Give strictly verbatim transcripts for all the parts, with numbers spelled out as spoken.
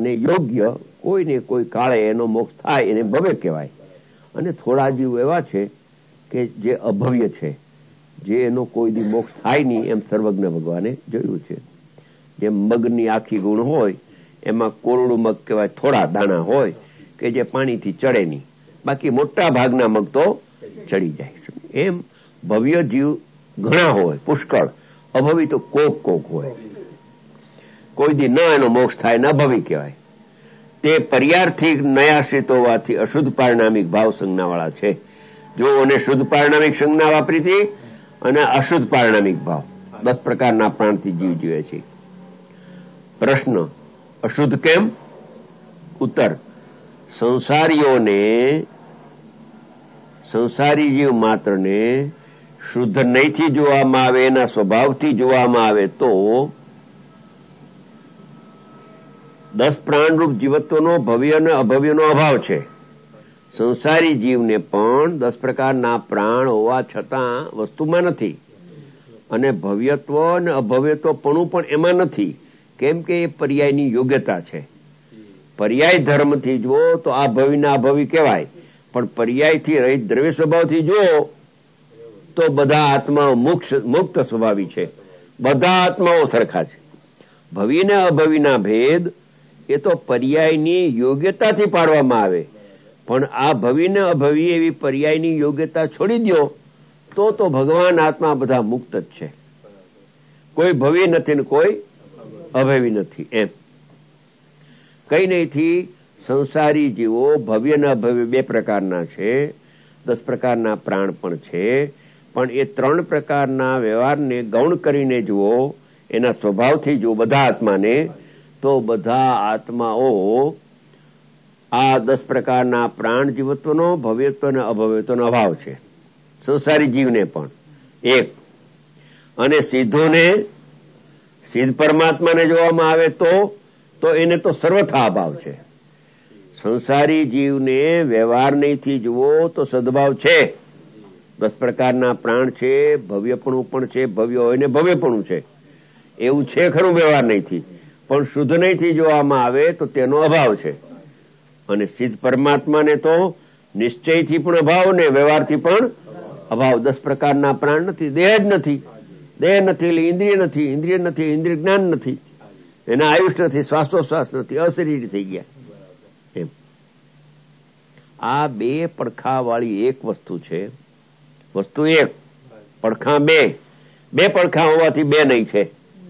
ને યોગ્ય કોઈ ને કોઈ કાળે એનો મોક્ષ થાય એને ભવ્ય કહેવાય. અને થોડા જીવ એવા છે કે જે અભવ્ય છે, જે એનો કોઈ દી મોક્ષ થાય નહીં, એમ સર્વજ્ઞ ભગવાને જોયું છે. જેમ મગની આખી ગુણ હોય એમાં કોરડું મગ કહેવાય, થોડા દાણા હોય કે જે પાણીથી ચડે નહીં, બાકી મોટા ભાગના મગ તો ચડી જાય. એમ ભવ્ય જીવ ઘણા હોય, પુષ્કળ. અભવી તો કોક કોક હોય, કોઈ દી ન એનો મોક્ષ થાય, ન અભવી કહેવાય. તે પર્યાર્થી નયાશ્રિત હોવાથી અશુદ્ધ પારણામિક ભાવ સંજ્ઞાવાળા છે. જો અને શુદ્ધ પારણામિક સંજ્ઞા વાપરી હતી અને અશુદ્ધ પારણામિક ભાવ, દસ પ્રકારના પ્રાણથી જીવ જીવે છે. પ્રશ્ન, અશુદ્ધ કેમ? ઉત્તર, સંસારીઓને સંસારી જીવ માત્રને શુદ્ધ નહીંથી જોવામાં આવે, એના સ્વભાવથી જોવામાં આવે તો દસ પ્રાણરૂપ જીવત્વનો ભવ્ય અને અભવ્યનો અભાવ છે. સંસારી જીવને પણ દસ પ્રકારના પ્રાણ હોવા છતાં વસ્તુમાં નથી, અને ભવ્યત્વ અને અભવ્યત્વ પણ પણ એમાં નથી. કેમ કે એ પર્યાયની યોગ્યતા છે. પર્યાય ધર્મથી જુઓ તો આ ભવિના અભવી કહેવાય, પણ પર્યાયથી રહિત દ્રવ્ય સ્વભાવથી જુઓ તો બધા આત્માઓ મુક્ત સ્વભાવી છે. બધા આત્માઓ સરખા છે. ભવિ ને અભવિના ભેદ એ તો પર્યાયની યોગ્યતાથી પાડવામાં આવે, પણ આ ભવિ ને અભવિ એવી પર્યાયની યોગ્યતા છોડી દો તો તો ભગવાન આત્મા બધા મુક્ત જ છે. કોઈ ભવિ નથી ને કોઈ અભવી નથી. એમ કઈ નહીંથી સંસારી જીવો ભવ્ય ને અભવ્ય બે પ્રકારના છે, દસ પ્રકારના પ્રાણ પણ છે, પણ એ ત્રણ પ્રકારના વ્યવહારને ગૌણ કરીને જુઓ, એના સ્વભાવથી જુઓ બધા આત્માને, તો બધા આત્માઓ આ દસ પ્રકારના પ્રાણ જીવત્વનો ભવ્યત્વ અને અભવ્યત્વનો અભાવ છે. સંસારી જીવને પણ એક. અને સિદ્ધોને, સિદ્ધ પરમાત્માને જોવામાં આવે તો તો એને તો સર્વથા અભાવ છે. સંસારી જીવને વ્યવહાર નહીંથી જુઓ તો સદભાવ છે. દસ પ્રકારના પ્રાણ છે, ભવ્યપણું પણ છે, ભવ્ય હોય ને ભવ્યપણું છે, એવું છે ખરું વ્યવહાર નહીંથી, પણ શુદ્ધ નહીંથી જોવામાં આવે તો તેનો અભાવ છે. અને સિદ્ધ પરમાત્માને તો નિશ્ચયથી પણ અભાવ ને વ્યવહારથી પણ અભાવ. દસ પ્રકારના પ્રાણ નથી, દેહ જ નથી. દેહ નથી એટલે ઇન્દ્રિય નથી, ઇન્દ્રિય નથી ઇન્દ્રિય જ્ઞાન નથી, એના આયુષ નથી, શ્વાસોશ્વાસ નથી, અશરીરી થઈ ગયા. એમ આ બે પડખા વાળી એક વસ્તુ છે. વસ્તુ એક, પડખા બે. બે પડખા હોવાથી બે નહીં છે.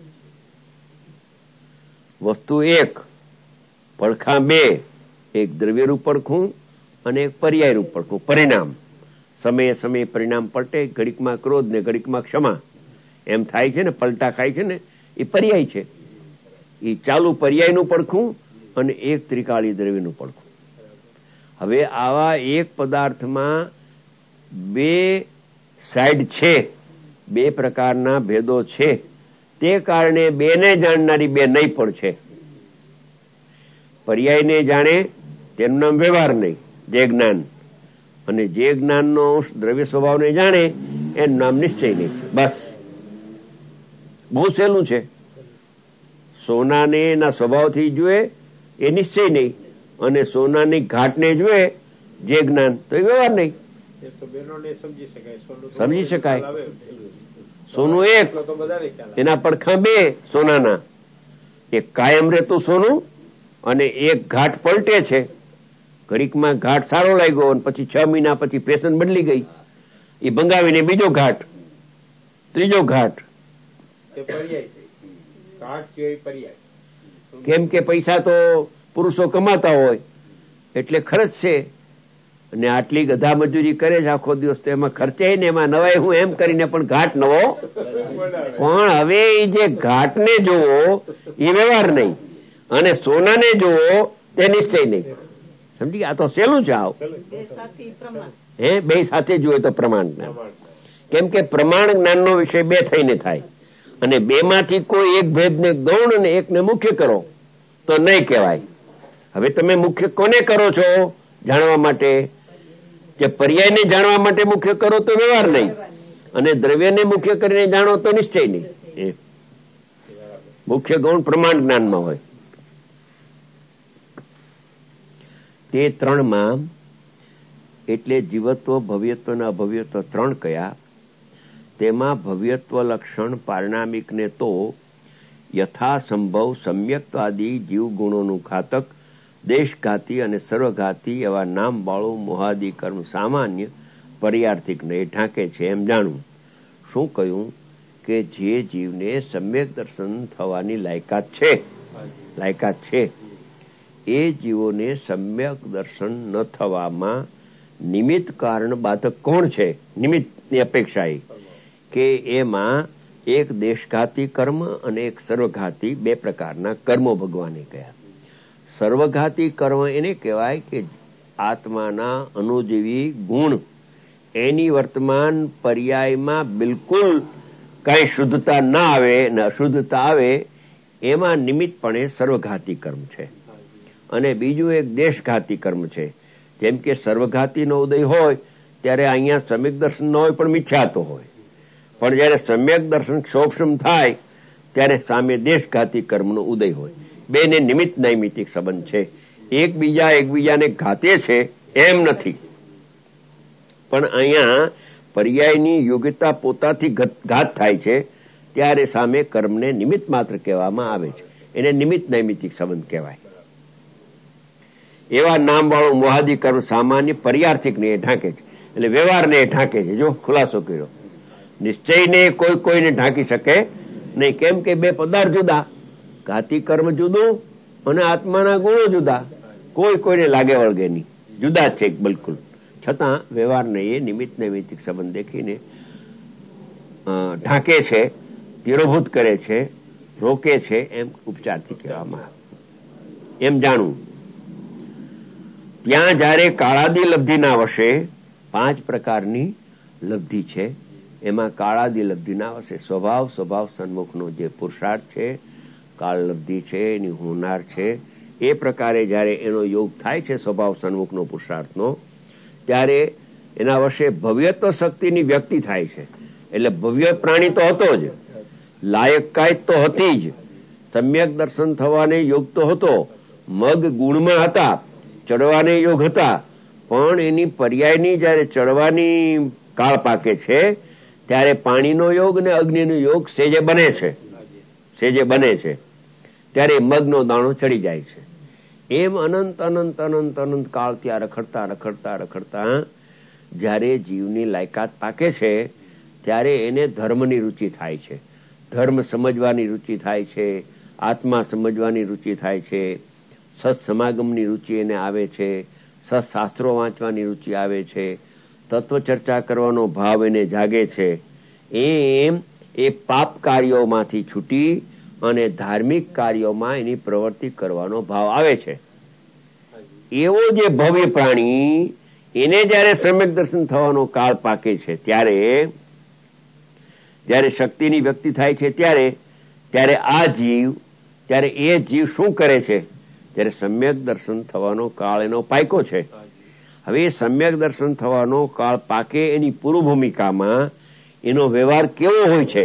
વસ્તુ એક, પડખા બે. એક દ્રવ્યરૂપ પડખું અને એક પર્યાયરૂપ પડખું. પરિણામ સમયે સમયે પરિણામ પલટે, ઘડીકમાં ક્રોધ ને ઘડીકમાં ક્ષમા, એમ થાય છે ને, પલટા ખાય છે ને, એ પર્યાય છે. એ ચાલુ પર્યાયનું પડખું અને એક ત્રિકાળી દ્રવ્યનું પડખું. હવે આવા એક પદાર્થમાં બે સાઈડ છે, બે પ્રકારના ભેદો છે, તે કારણે બેને જાણનારી બે નહીં પણ છે. પર્યાયને જાણે તેનું નામ વ્યવહાર નહીં, જે જ્ઞાન, અને જે જ્ઞાનનો દ્રવ્ય સ્વભાવને જાણે એનું નામ નિશ્ચય નહીં. બસ, બહુ સહેલું છે. સોનાને એના સ્વભાવથી જુએ એ નિશ્ચય નહીં, અને સોનાની ઘાટને જુએ જે જ્ઞાન, તો એ વ્યવહાર નહીં. સમજી શકાય. સોનું એક, એના પડખા બે સોનાના. એક કાયમ રહેતું સોનું અને એક ઘાટ પલટે છે. ઘડીકમાં ઘાટ સારો લાગ્યો અને પછી છ મહિના પછી ફેશન બદલી ગઈ, એ ભંગાવીને બીજો ઘાટ, ત્રીજો ઘાટ. કેમ કે પૈસા તો પુરુષો કમાતા હોય એટલે ખર્ચ છે, અને આટલી ગધા મજૂરી કરે છે આખો દિવસ, તો એમાં ખર્ચે ને એમાં નવાય હું એમ કરીને પણ ઘાટ નવો. પણ હવે એ જે ઘાટને જોવો એ વ્યવહાર નહીં, અને સોનાને જોવો તે નિશ્ચય નહીં. સમજી? આ તો સહેલું છે. આવ હે બે સાથે જુએ તો પ્રમાણ જ્ઞાન. કેમ કે પ્રમાણ જ્ઞાનનો વિષય બે થઈને થાય, અને બે માંથી કોઈ એક ભેદને ગૌણ અને એકને મુખ્ય કરો તો નહીં કહેવાય. હવે તમે મુખ્ય કોને કરો છો જાણવા માટે? કે પર્યાયને જાણવા માટે મુખ્ય કરો તો વ્યવહાર નહીં, અને દ્રવ્યને મુખ્ય કરીને જાણો તો નિશ્ચય નહીં. મુખ્ય ગૌણ પ્રમાણ જ્ઞાનમાં હોય. તે ત્રણમાં એટલે જીવત્વ, ભવ્યત્વ અને અભવ્યત્વ ત્રણ કયા. તેમાં ભવ્યત્વ લક્ષણ પારણામિકને તો યથાસંભવ સમ્યક્તાદી જીવગુણોનું ઘાતક, દેશઘાતી અને સર્વઘાતી એવા નામ વાળું મોહાદી કર્મ સામાન્ય પર્યાર્થિકને ઢાંકે છે એમ જાણવું. શું કહ્યું કે જે જીવને સમ્યક દર્શન થવાની લાયકાત છે લાયકાત છે એ જીવોને સમ્યક દર્શન ન થવામાં નિમિત્ત કારણ બાધક કોણ છે? નિમિત્તની અપેક્ષા કે એમાં એક દેશઘાતી કર્મ અને એક સર્વઘાતી બે પ્રકારના કર્મો ભગવાને કહ્યા. સર્વઘાતી કર્મ એને કહેવાય કે આત્માના અનુજીવી ગુણ એની વર્તમાન પર્યાયમાં બિલકુલ કઈ શુદ્ધતા ના આવે ને અશુદ્ધતા આવે, એમાં નિમિત્તપણે સર્વઘાતી કર્મ છે. અને બીજું એક દેશઘાતી કર્મ છે. જેમ કે સર્વઘાતીનો ઉદય હોય ત્યારે અહીંયા સમ્યક દર્શન ન હોય પણ મિથ્યાતો હોય, પણ જયારે સમ્યક દર્શન ક્ષોભમ થાય ત્યારે સામે દેશઘાતી કર્મનો ઉદય હોય. બેને નિમિત્ત નૈમિતિક સંબંધ છે. એકબીજા એકબીજાને ઘાતે છે એમ નથી, પણ અહીંયા પર્યાયની યોગ્યતા પોતાથી ઘાત થાય છે ત્યારે સામે કર્મને નિમિત્ત માત્ર કહેવામાં આવે છે. એને નિમિત્ત નૈમિતિક સંબંધ કહેવાય. એવા નામ વાળું મોહાદી કર્મ સામાન્ય પર્યાર્થિકને એ ઢાંકે છે, એટલે વ્યવહારને એ ઢાંકે છે. જો ખુલાસો કર્યો, નિશ્ચયને કોઈ કોઈને ઢાંકી શકે નહીં. કેમ કે બે પદાર્થ જુદા, ઘાતી કર્મ જુદું અને આત્માના ગુણો જુદા, કોઈ કોઈને લાગે વળગે નહીં, જુદા જ છે બિલકુલ. છતાં વ્યવહારને એ નિમિત્ત નૈમિતિક સંબંધ દેખીને ઢાંકે છે, તિરોભૂત કરે છે, રોકે છે, એમ ઉપચારથી કહેવામાં આવે એમ જાણવું. ત્યાં જયારે કાળાદી લબ્ધિના વશે પાંચ પ્રકારની લબ્ધિ છે, એમાં કાળાદી લબ્ધિના વશે સ્વભાવ સ્વભાવ સન્મુખનો જે પુરુષાર્થ છે, કાળ લબ્ધિ છે, એની હોનાર છે, એ પ્રકારે જયારે એનો યોગ થાય છે સ્વભાવ સન્મુખનો પુરુષાર્થનો, ત્યારે એના વશે ભવ્યત્વ શક્તિની વ્યક્તિ થાય છે. એટલે ભવ્ય પ્રાણી તો હતો જ, લાયકાત તો હતી જ, સમ્યક દર્શન થવાને યોગ તો હતો, મગ ગુણમાં હતા, ચડવાને યોગ હતા, પણ એની પર્યાયની જયારે ચડવાની કાળ પાકે છે ત્યારે પાણીનો યોગ અને અગ્નિનો યોગ સેજે બને છે સેજે બને છે ત્યારે મગનો દાણો ચડી જાય છે. એમ અનંત અનંત અનંત અનંત કાળ ત્યાં રખડતા રખડતા રખડતા જયારે જીવની લાયકાત પાકે છે ત્યારે એને ધર્મની રુચિ થાય છે, ધર્મ સમજવાની રુચિ થાય છે, આત્મા સમજવાની રુચિ થાય છે, સત્સમાગમની રુચિ એને આવે છે, સત્શાસ્ત્રો વાંચવાની રુચિ આવે છે, તત્વ ચર્ચા કરવાનો ભાવ એને જાગે છે. એમ એ પાપ કાર્યોમાંથી છૂટી અને ધાર્મિક કાર્યોમાં એની પ્રવૃત્તિ કરવાનો ભાવ આવે છે. એવો જે ભવ્ય પ્રાણી એને જયારે સમ્યક દર્શન થવાનો કાળ પાકે છે ત્યારે જયારે શક્તિની વ્યક્તિ થાય છે ત્યારે ત્યારે આ જીવ ત્યારે એ જીવ શું કરે છે? ત્યારે સમ્યક દર્શન થવાનો કાળ એનો પાક્યો છે. હવે સમ્યક દર્શન થવાનો કાળ પાકે એની પૂર્વ ભૂમિકામાં એનો વ્યવહાર કેવો હોય છે?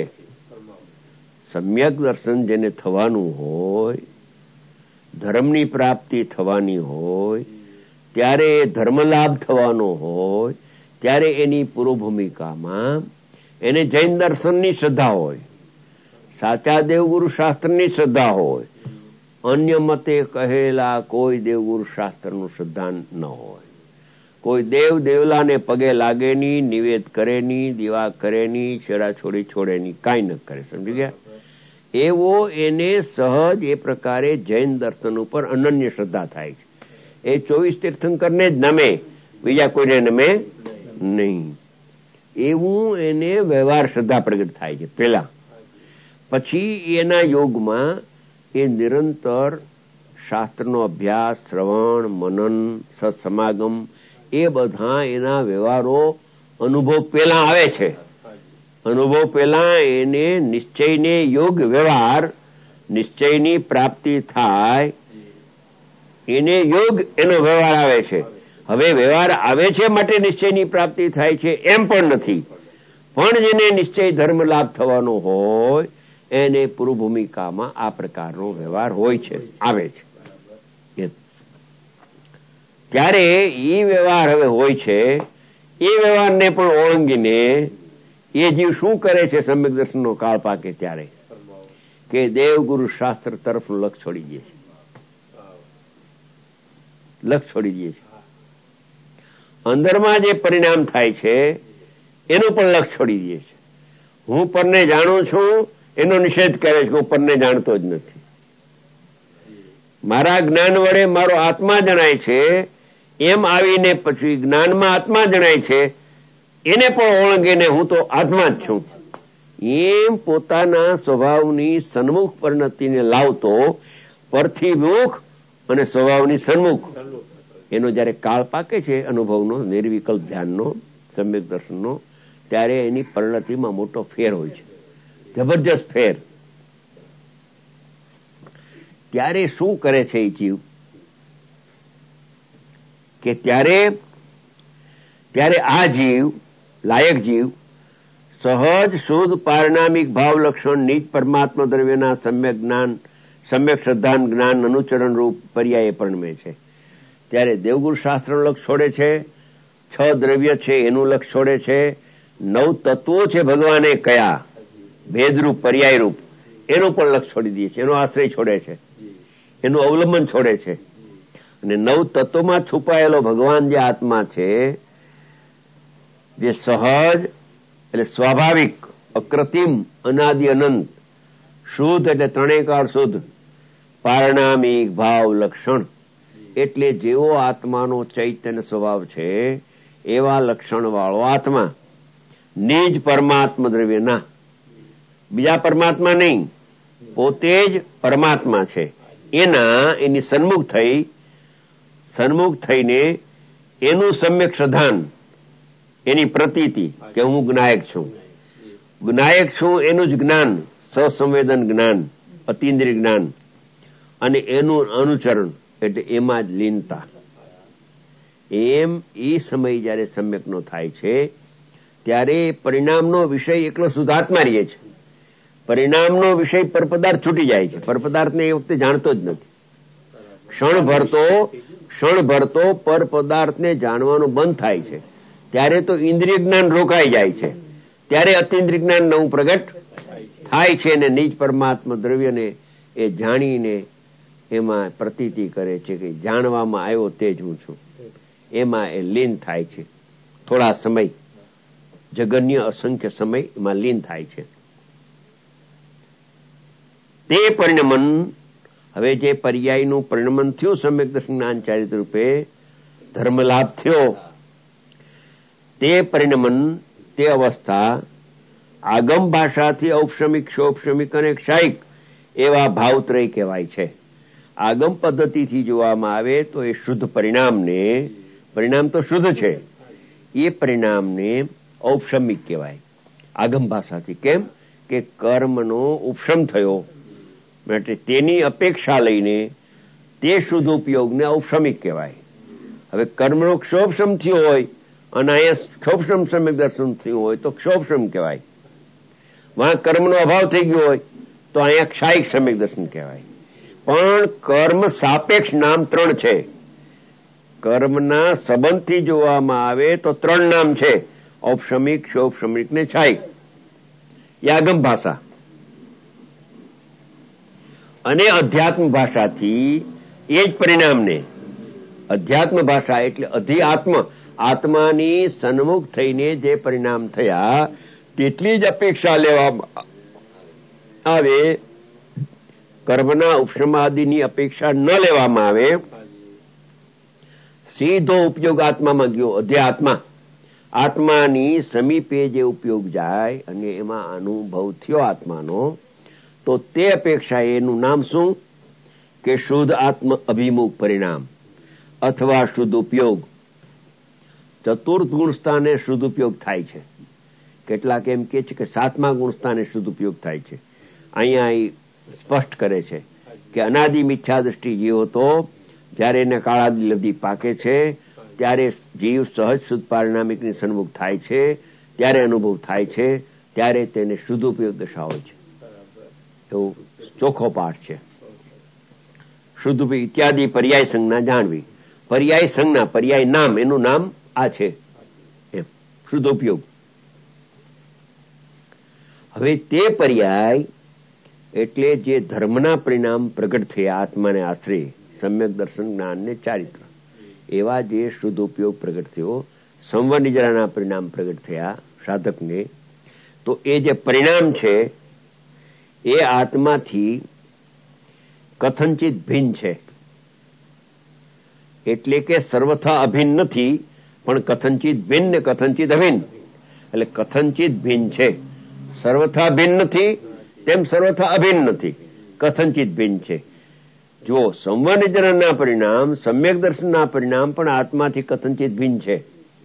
સમ્યક દર્શન જેને થવાનું હોય, ધર્મની પ્રાપ્તિ થવાની હોય, ત્યારે ધર્મલાભ થવાનો હોય, ત્યારે એની પૂર્વ ભૂમિકામાં એને જૈન દર્શનની શ્રદ્ધા હોય, સાચા દેવગુરુ શાસ્ત્રની શ્રદ્ધા હોય, અન્ય મતે કહેલા કોઈ દેવગુરુ શાસ્ત્રનું શ્રદ્ધા ન હોય, કોઈ દેવ દેવલાને પગે લાગે ની, નિવેદ કરે ની, દીવા કરે ની, છેડા છોડી છોડે ની, કાંઈ ન કરે. સમજી ગયા? એવો એને સહજ એ પ્રકારે જૈન દર્શન ઉપર અનન્ય શ્રદ્ધા થાય છે. એ ચોવીસ તીર્થંકરને જ નમે, બીજા કોઈને નમે નહીં. એવું એને વ્યવહાર શ્રદ્ધા પ્રગટ થાય છે પેલા. પછી એના યોગમાં એ નિરંતર શાસ્ત્રનો અભ્યાસ, શ્રવણ, મનન, સત્સમાગમ એ બધા એના વ્યવહારો અનુભવ પેલા આવે છે. અનુભવ પેલા એને નિશ્ચયને યોગ વ્યવહાર, નિશ્ચયની પ્રાપ્તિ થાય એને યોગ એનો વ્યવહાર આવે છે. હવે વ્યવહાર આવે છે માટે નિશ્ચયની પ્રાપ્તિ થાય છે એમ પણ નથી, પણ જેને નિશ્ચય ધર્મ લાભ થવાનો હોય એને પૂર્વ ભૂમિકામાં આ પ્રકારનો વ્યવહાર હોય છે, આવે છે. ત્યારે એ વ્યવહાર હવે હોય છે. એ વ્યવહારને પણ ઓળંગીને એ જીવ શું કરે છે? સમ્યક દર્શનનો કાળ પાકે ત્યારે કે દેવગુરુ શાસ્ત્ર તરફ લક્ષ છોડી દે છે. લક્ષ છોડી દે છે. અંદરમાં જે પરિણામ થાય છે એનું પણ લક્ષ છોડી દે છે. હું પરને જાણું છું એનો નિષેધ કરે છે કે હું પરને જાણતો જ નથી. મારા જ્ઞાન વડે મારો આત્મા જણાય છે એમ આવીને પછી જ્ઞાનમાં આત્મા જણાય છે એને પણ ઓળંગીને હું તો આત્મા જ છું એમ પોતાના સ્વભાવની સન્મુખ પરિણતિને લાવતો પરથી મુખ અને સ્વભાવની સન્મુખ એનો જયારે કાળ પાકે છે અનુભવનો, નિર્વિકલ્પ ધ્યાનનો, સમ્યક દર્શનનો, ત્યારે એની પરિણતિમાં મોટો ફેર હોય છે, જબરજસ્ત ફેર. ત્યારે શું કરે છે એ જીવ કે ત્યારે ત્યારે આ જીવ, લાયક જીવ, સહજ શુદ્ધ પારણામિક ભાવ લક્ષણ નિજ પરમાત્મા દ્રવ્યના સમ્યક જ્ઞાન, સમ્યક શ્રદ્ધાન જ્ઞાન અનુચરણ રૂપ પર્યાય પરિણમે છે. ત્યારે દેવગુરુ શાસ્ત્રનું લક્ષ છોડે છે, છ દ્રવ્ય છે એનું લક્ષ છોડે છે, નવ તત્વો છે ભગવાને કયા ભેદરૂપ પર્યાય રૂપ એનું પણ લક્ષ છોડી દે છે, એનો આશ્રય છોડે છે, એનું અવલંબન છોડે છે. અને નવ તત્વોમાં છુપાયેલો ભગવાન જે આત્મા છે, જે સહજ એટલે સ્વાભાવિક, અકૃત્રિમ, અનાદિ અનંત, શુદ્ધ એટલે ત્રણેય કાળ શુદ્ધ, પારણામિક ભાવ લક્ષણ એટલે જેવો આત્માનો ચૈતન્ય સ્વભાવ છે એવા લક્ષણ વાળો આત્મા, નિજ પરમાત્મા દ્રવ્યના, બીજા પરમાત્મા નહીં, પોતે જ પરમાત્મા છે, એના એની સન્મુખ થઈ સન્મુખ થઈને એનું સમ્યક શ્રદ્ધાન, એની પ્રતીતિ કે હું જ્ઞાયક છું, જ્ઞાયક છું એનું જ જ્ઞાન, સસંવેદન જ્ઞાન, અતિન્દ્રિય જ્ઞાન, અને એનું અનુચરણ એટલે એમાં જ લીનતા. એમ એ સમય જયારે સમ્યકનો થાય છે ત્યારે પરિણામનો વિષય એકલો શુદ્ધાત્મા રહે છે. પરિણામનો વિષય પરપદાર્થ છૂટી જાય છે. પરપદાર્થને એ વખતે જાણતો જ નથી. ક્ષણ ભરતો ક્ષણ ભરતો પર પદાર્થને જાણવાનું બંધ થાય છે ત્યારે તો ઇન્દ્રિય જ્ઞાન રોકાઈ જાય છે, ત્યારે અતિન્દ્રિય જ્ઞાન નવું પ્રગટ થાય છે અને નિજ પરમાત્મા દ્રવ્યને એ જાણીને એમાં પ્રતીતિ કરે છે કે જાણવામાં આવ્યો તે જ હું છું. એમાં એ લીન થાય છે. થોડા સમય, જગન્ય અસંખ્ય સમય એમાં લીન થાય છે. તે પરિણમન, હવે જે પર્યાયનું પરિણમન થયું સમ્યક દર્શન જ્ઞાન ચારિત્ર રૂપે, ધર્મ લાભ થયો, તે પરિણમન, તે અવસ્થા આગમ ભાષાથી ઔપશમિક, ક્ષોપશમિક અને ક્ષાયિક એવા ભાવત્રય કહેવાય છે. આગમ પદ્ધતિથી જોવામાં આવે તો એ શુદ્ધ પરિણામને, પરિણામ તો શુદ્ધ છે, એ પરિણામને ઔપશમિક કહેવાય આગમ ભાષાથી. કેમ કે કર્મનો ઉપશમ થયો માટે તેની અપેક્ષા લઈને તે શુદ્ધ ઉપયોગને ઔપશમિક કહેવાય. હવે કર્મનો ક્ષોભશમ થયો હોય અને અહીંયા ક્ષોભશમ સમ્યક દર્શન થયું હોય તો ક્ષોભશમ કહેવાય. વહાં કર્મનો અભાવ થઈ ગયો હોય તો અહીંયા ક્ષાયિક સમ્યક દર્શન કહેવાય. પણ કર્મ સાપેક્ષ નામ ત્રણ છે. કર્મના સંબંધથી જોવામાં આવે તો ત્રણ નામ છે, ઔપશમિક, ક્ષોભશમિક ને ક્ષાયિક. એ આગમ ભાષા. અને અધ્યાત્મ ભાષાથી એ જ પરિણામને, અધ્યાત્મ ભાષા એટલે અધિઆત્મ, આત્માની સન્મુખ થઈને જે પરિણામ થયા તેટલી જ અપેક્ષા લેવામાં આવે, કર્મના ઉપશમાદિની અપેક્ષા ન લેવામાં આવે. સીધો ઉપયોગ આત્મામાં ગયો, અધ્યાત્મા, આત્માની સમીપે જે ઉપયોગ જાય અને એમાં અનુભવ થયો આત્માનો, તો તે અપેક્ષા એનું નામ શું કે શુદ્ધ આત્મ અભિમુખ પરિણામ અથવા શુદ્ધ ઉપયોગ. ચતુર્થ ગુણસ્થાને શુદ્ધ ઉપયોગ થાય છે. કેટલાક એમ કે છે કે સાતમા ગુણસ્થાને શુદ્ધ ઉપયોગ થાય છે. અહીંયા સ્પષ્ટ કરે છે કે અનાદિ મિથ્યા દ્રષ્ટિ જીવ હતો, જયારે એને કાળાદિ લબ્ધિ પાકે છે ત્યારે જીવ સહજ શુદ્ધ પારણામિકની સન્મુખ થાય છે, ત્યારે અનુભવ થાય છે, ત્યારે તેને શુદ્ધ ઉપયોગ દશા હોય છે. એવું ચોખ્ખો પાઠ છે. શુદ્ધ ઇત્યાદિ પર્યાય સંજ્ઞા જાણવી. પર્યાય સંજ્ઞા, પર્યાય નામ, એનું નામ આ છે એમ શુદ્ધ ઉપયોગ. હવે તે પર્યાય એટલે જે ધર્મના પરિણામ પ્રગટ થયા આત્માને આશ્રય, સમ્યક દર્શન, જ્ઞાન ને ચારિત્ર, એવા જે શુદ્ધ ઉપયોગ પ્રગટ થયો, સંવર નિજરાના પરિણામ પ્રગટ થયા સાધકને, તો એ જે પરિણામ છે એ આત્માથી કથનચિત ભિન્ન છે. એટલે કે સર્વથા અભિન્ન નથી, પણ કથનચિત ભિન્ન ને કથનચિત અભિન્ન, એટલે કથનચિત ભિન્ન છે. સર્વથા ભિન્ન નથી તેમ સર્વથા અભિન્ન નથી, કથનચિત ભિન્ન છે. જો સંવર નિજરાના પરિણામ, સમ્યક દર્શનના પરિણામ પણ આત્માથી કથનચિત ભિન્ન છે.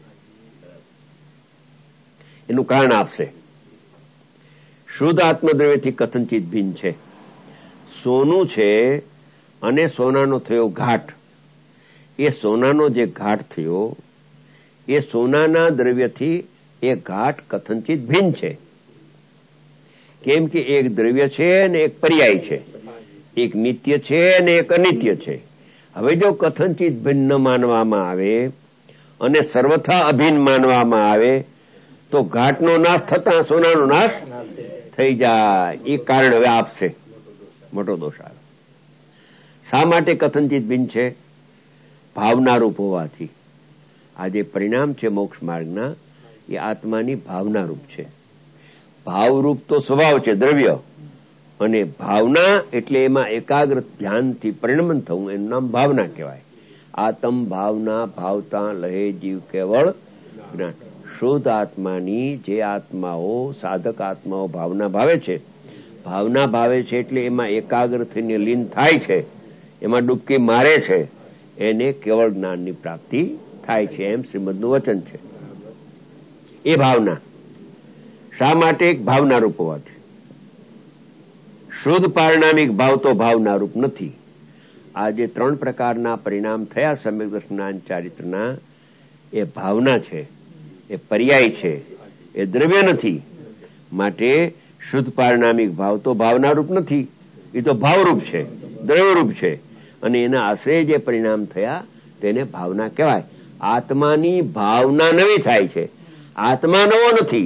એનું કારણ આપશે. શુદ્ધ આત્મદ્રવ્યથી કથનચિત ભિન્ન છે. સોનું છે અને સોનાનો થયો ઘાટ, એ સોનાનો જે ઘાટ થયો એ સોનાના દ્રવ્યથી એ ઘાટ કથનચિત ભિન્ન છે. કેમ કે એક દ્રવ્ય છે અને એક પર્યાય છે, એક નિત્ય છે અને એક અનિત્ય છે. હવે જો કથનચિત ભિન્ન માનવામાં આવે અને સર્વથા અભિન્ન માનવામાં આવે તો ઘાટનો નાશ થતા સોનાનો નાશ થઈ જાય. એ કારણ હવે આપશે, મોટો દોષ આવે. શા માટે કથનચિત ભિન્ન છે? ભાવનારૂપ હોવાથી. આ જે પરિણામ છે મોક્ષ માર્ગના એ આત્માની ભાવનારૂપ છે. ભાવરૂપ તો સ્વભાવ છે દ્રવ્ય, અને ભાવના એટલે એમાં એકાગ્ર ધ્યાનથી પરિણમન થવું, એનું નામ ભાવના કહેવાય. આતમ ભાવના ભાવતા લહે જીવ કેવળ જ્ઞાન. શુદ્ધ આત્માની જે આત્માઓ, સાધક આત્માઓ ભાવના ભાવે છે, ભાવના ભાવે છે એટલે એમાં એકાગ્ર થઈને લીન થાય છે, એમાં ડૂબકી મારે છે, એને કેવળ જ્ઞાનની પ્રાપ્તિ થાય છે, એમ શ્રીમદનું વચન છે. એ ભાવના શા માટે? ભાવનારૂપ હોવાથી. શુદ્ધ પારણામિક ભાવ તો ભાવનારૂપ નથી. આ જે ત્રણ પ્રકારના પરિણામ થયા સમ્યક દર્શન જ્ઞાન ચારિત્રના, એ ભાવના છે, એ પર્યાય છે, એ દ્રવ્ય નથી. માટે શુદ્ધ પારણામિક ભાવ તો ભાવનારૂપ નથી, એ તો ભાવરૂપ છે, દ્રવ્યરૂપ છે. અને એના આશ્રય જે પરિણામ થયા તેને ભાવના કહેવાય. આત્માની ભાવના નવી થાય છે, આત્મા નવો નથી.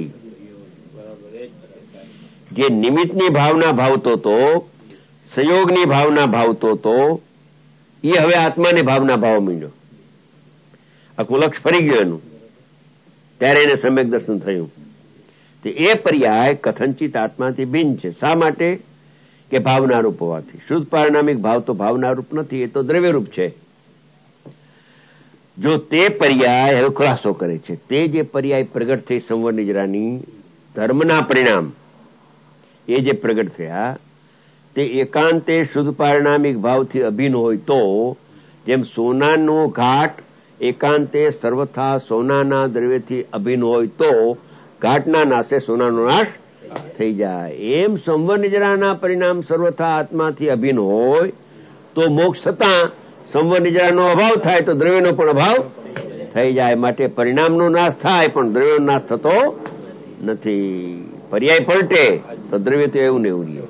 જે નિમિત્તની ભાવના ભાવતો તો, સંયોગની ભાવના ભાવતો તો, એ હવે આત્માની ભાવના ભાવ માંડ્યો. આખું લક્ષ ફરી ગયું એનું. ત્યારે એને સમ્યક દર્શન થયું. એ પર્યાય કથનચિત આત્માથી ભિન્ન છે. શા માટે? કે ભાવનારૂપ હોવાથી. શુદ્ધ પારણામિક ભાવ તો ભાવનારૂપ નથી, એ તો દ્રવ્યરૂપ છે. જો તે પર્યાય હવે ખુલાસો કરે છે, તે જે પર્યાય પ્રગટ થઈ સંવર નિજરાની ધર્મના પરિણામ, એ જે પ્રગટ થયા તે એકાંતે શુદ્ધ પારણામિક ભાવથી અભિન્ન હોય તો, જેમ સોનાનો ઘાટ એકાંતે સર્વથા સોનાના દ્રવ્યથી અભિન્ન હોય તો ઘાટના નાશે સોનાનો નાશ થઈ જાય, એમ સંવર નિજરાના પરિણામ સર્વથા આત્માથી અભિન્ન હોય તો મોક્ષ થતા સંવર નિજરાનો અભાવ થાય તો દ્રવ્યનો પણ અભાવ થઈ જાય. માટે પરિણામનો નાશ થાય પણ દ્રવ્યનો નાશ થતો નથી. પર્યાય પલટે તો દ્રવ્ય તો એવું ને એવું રહે.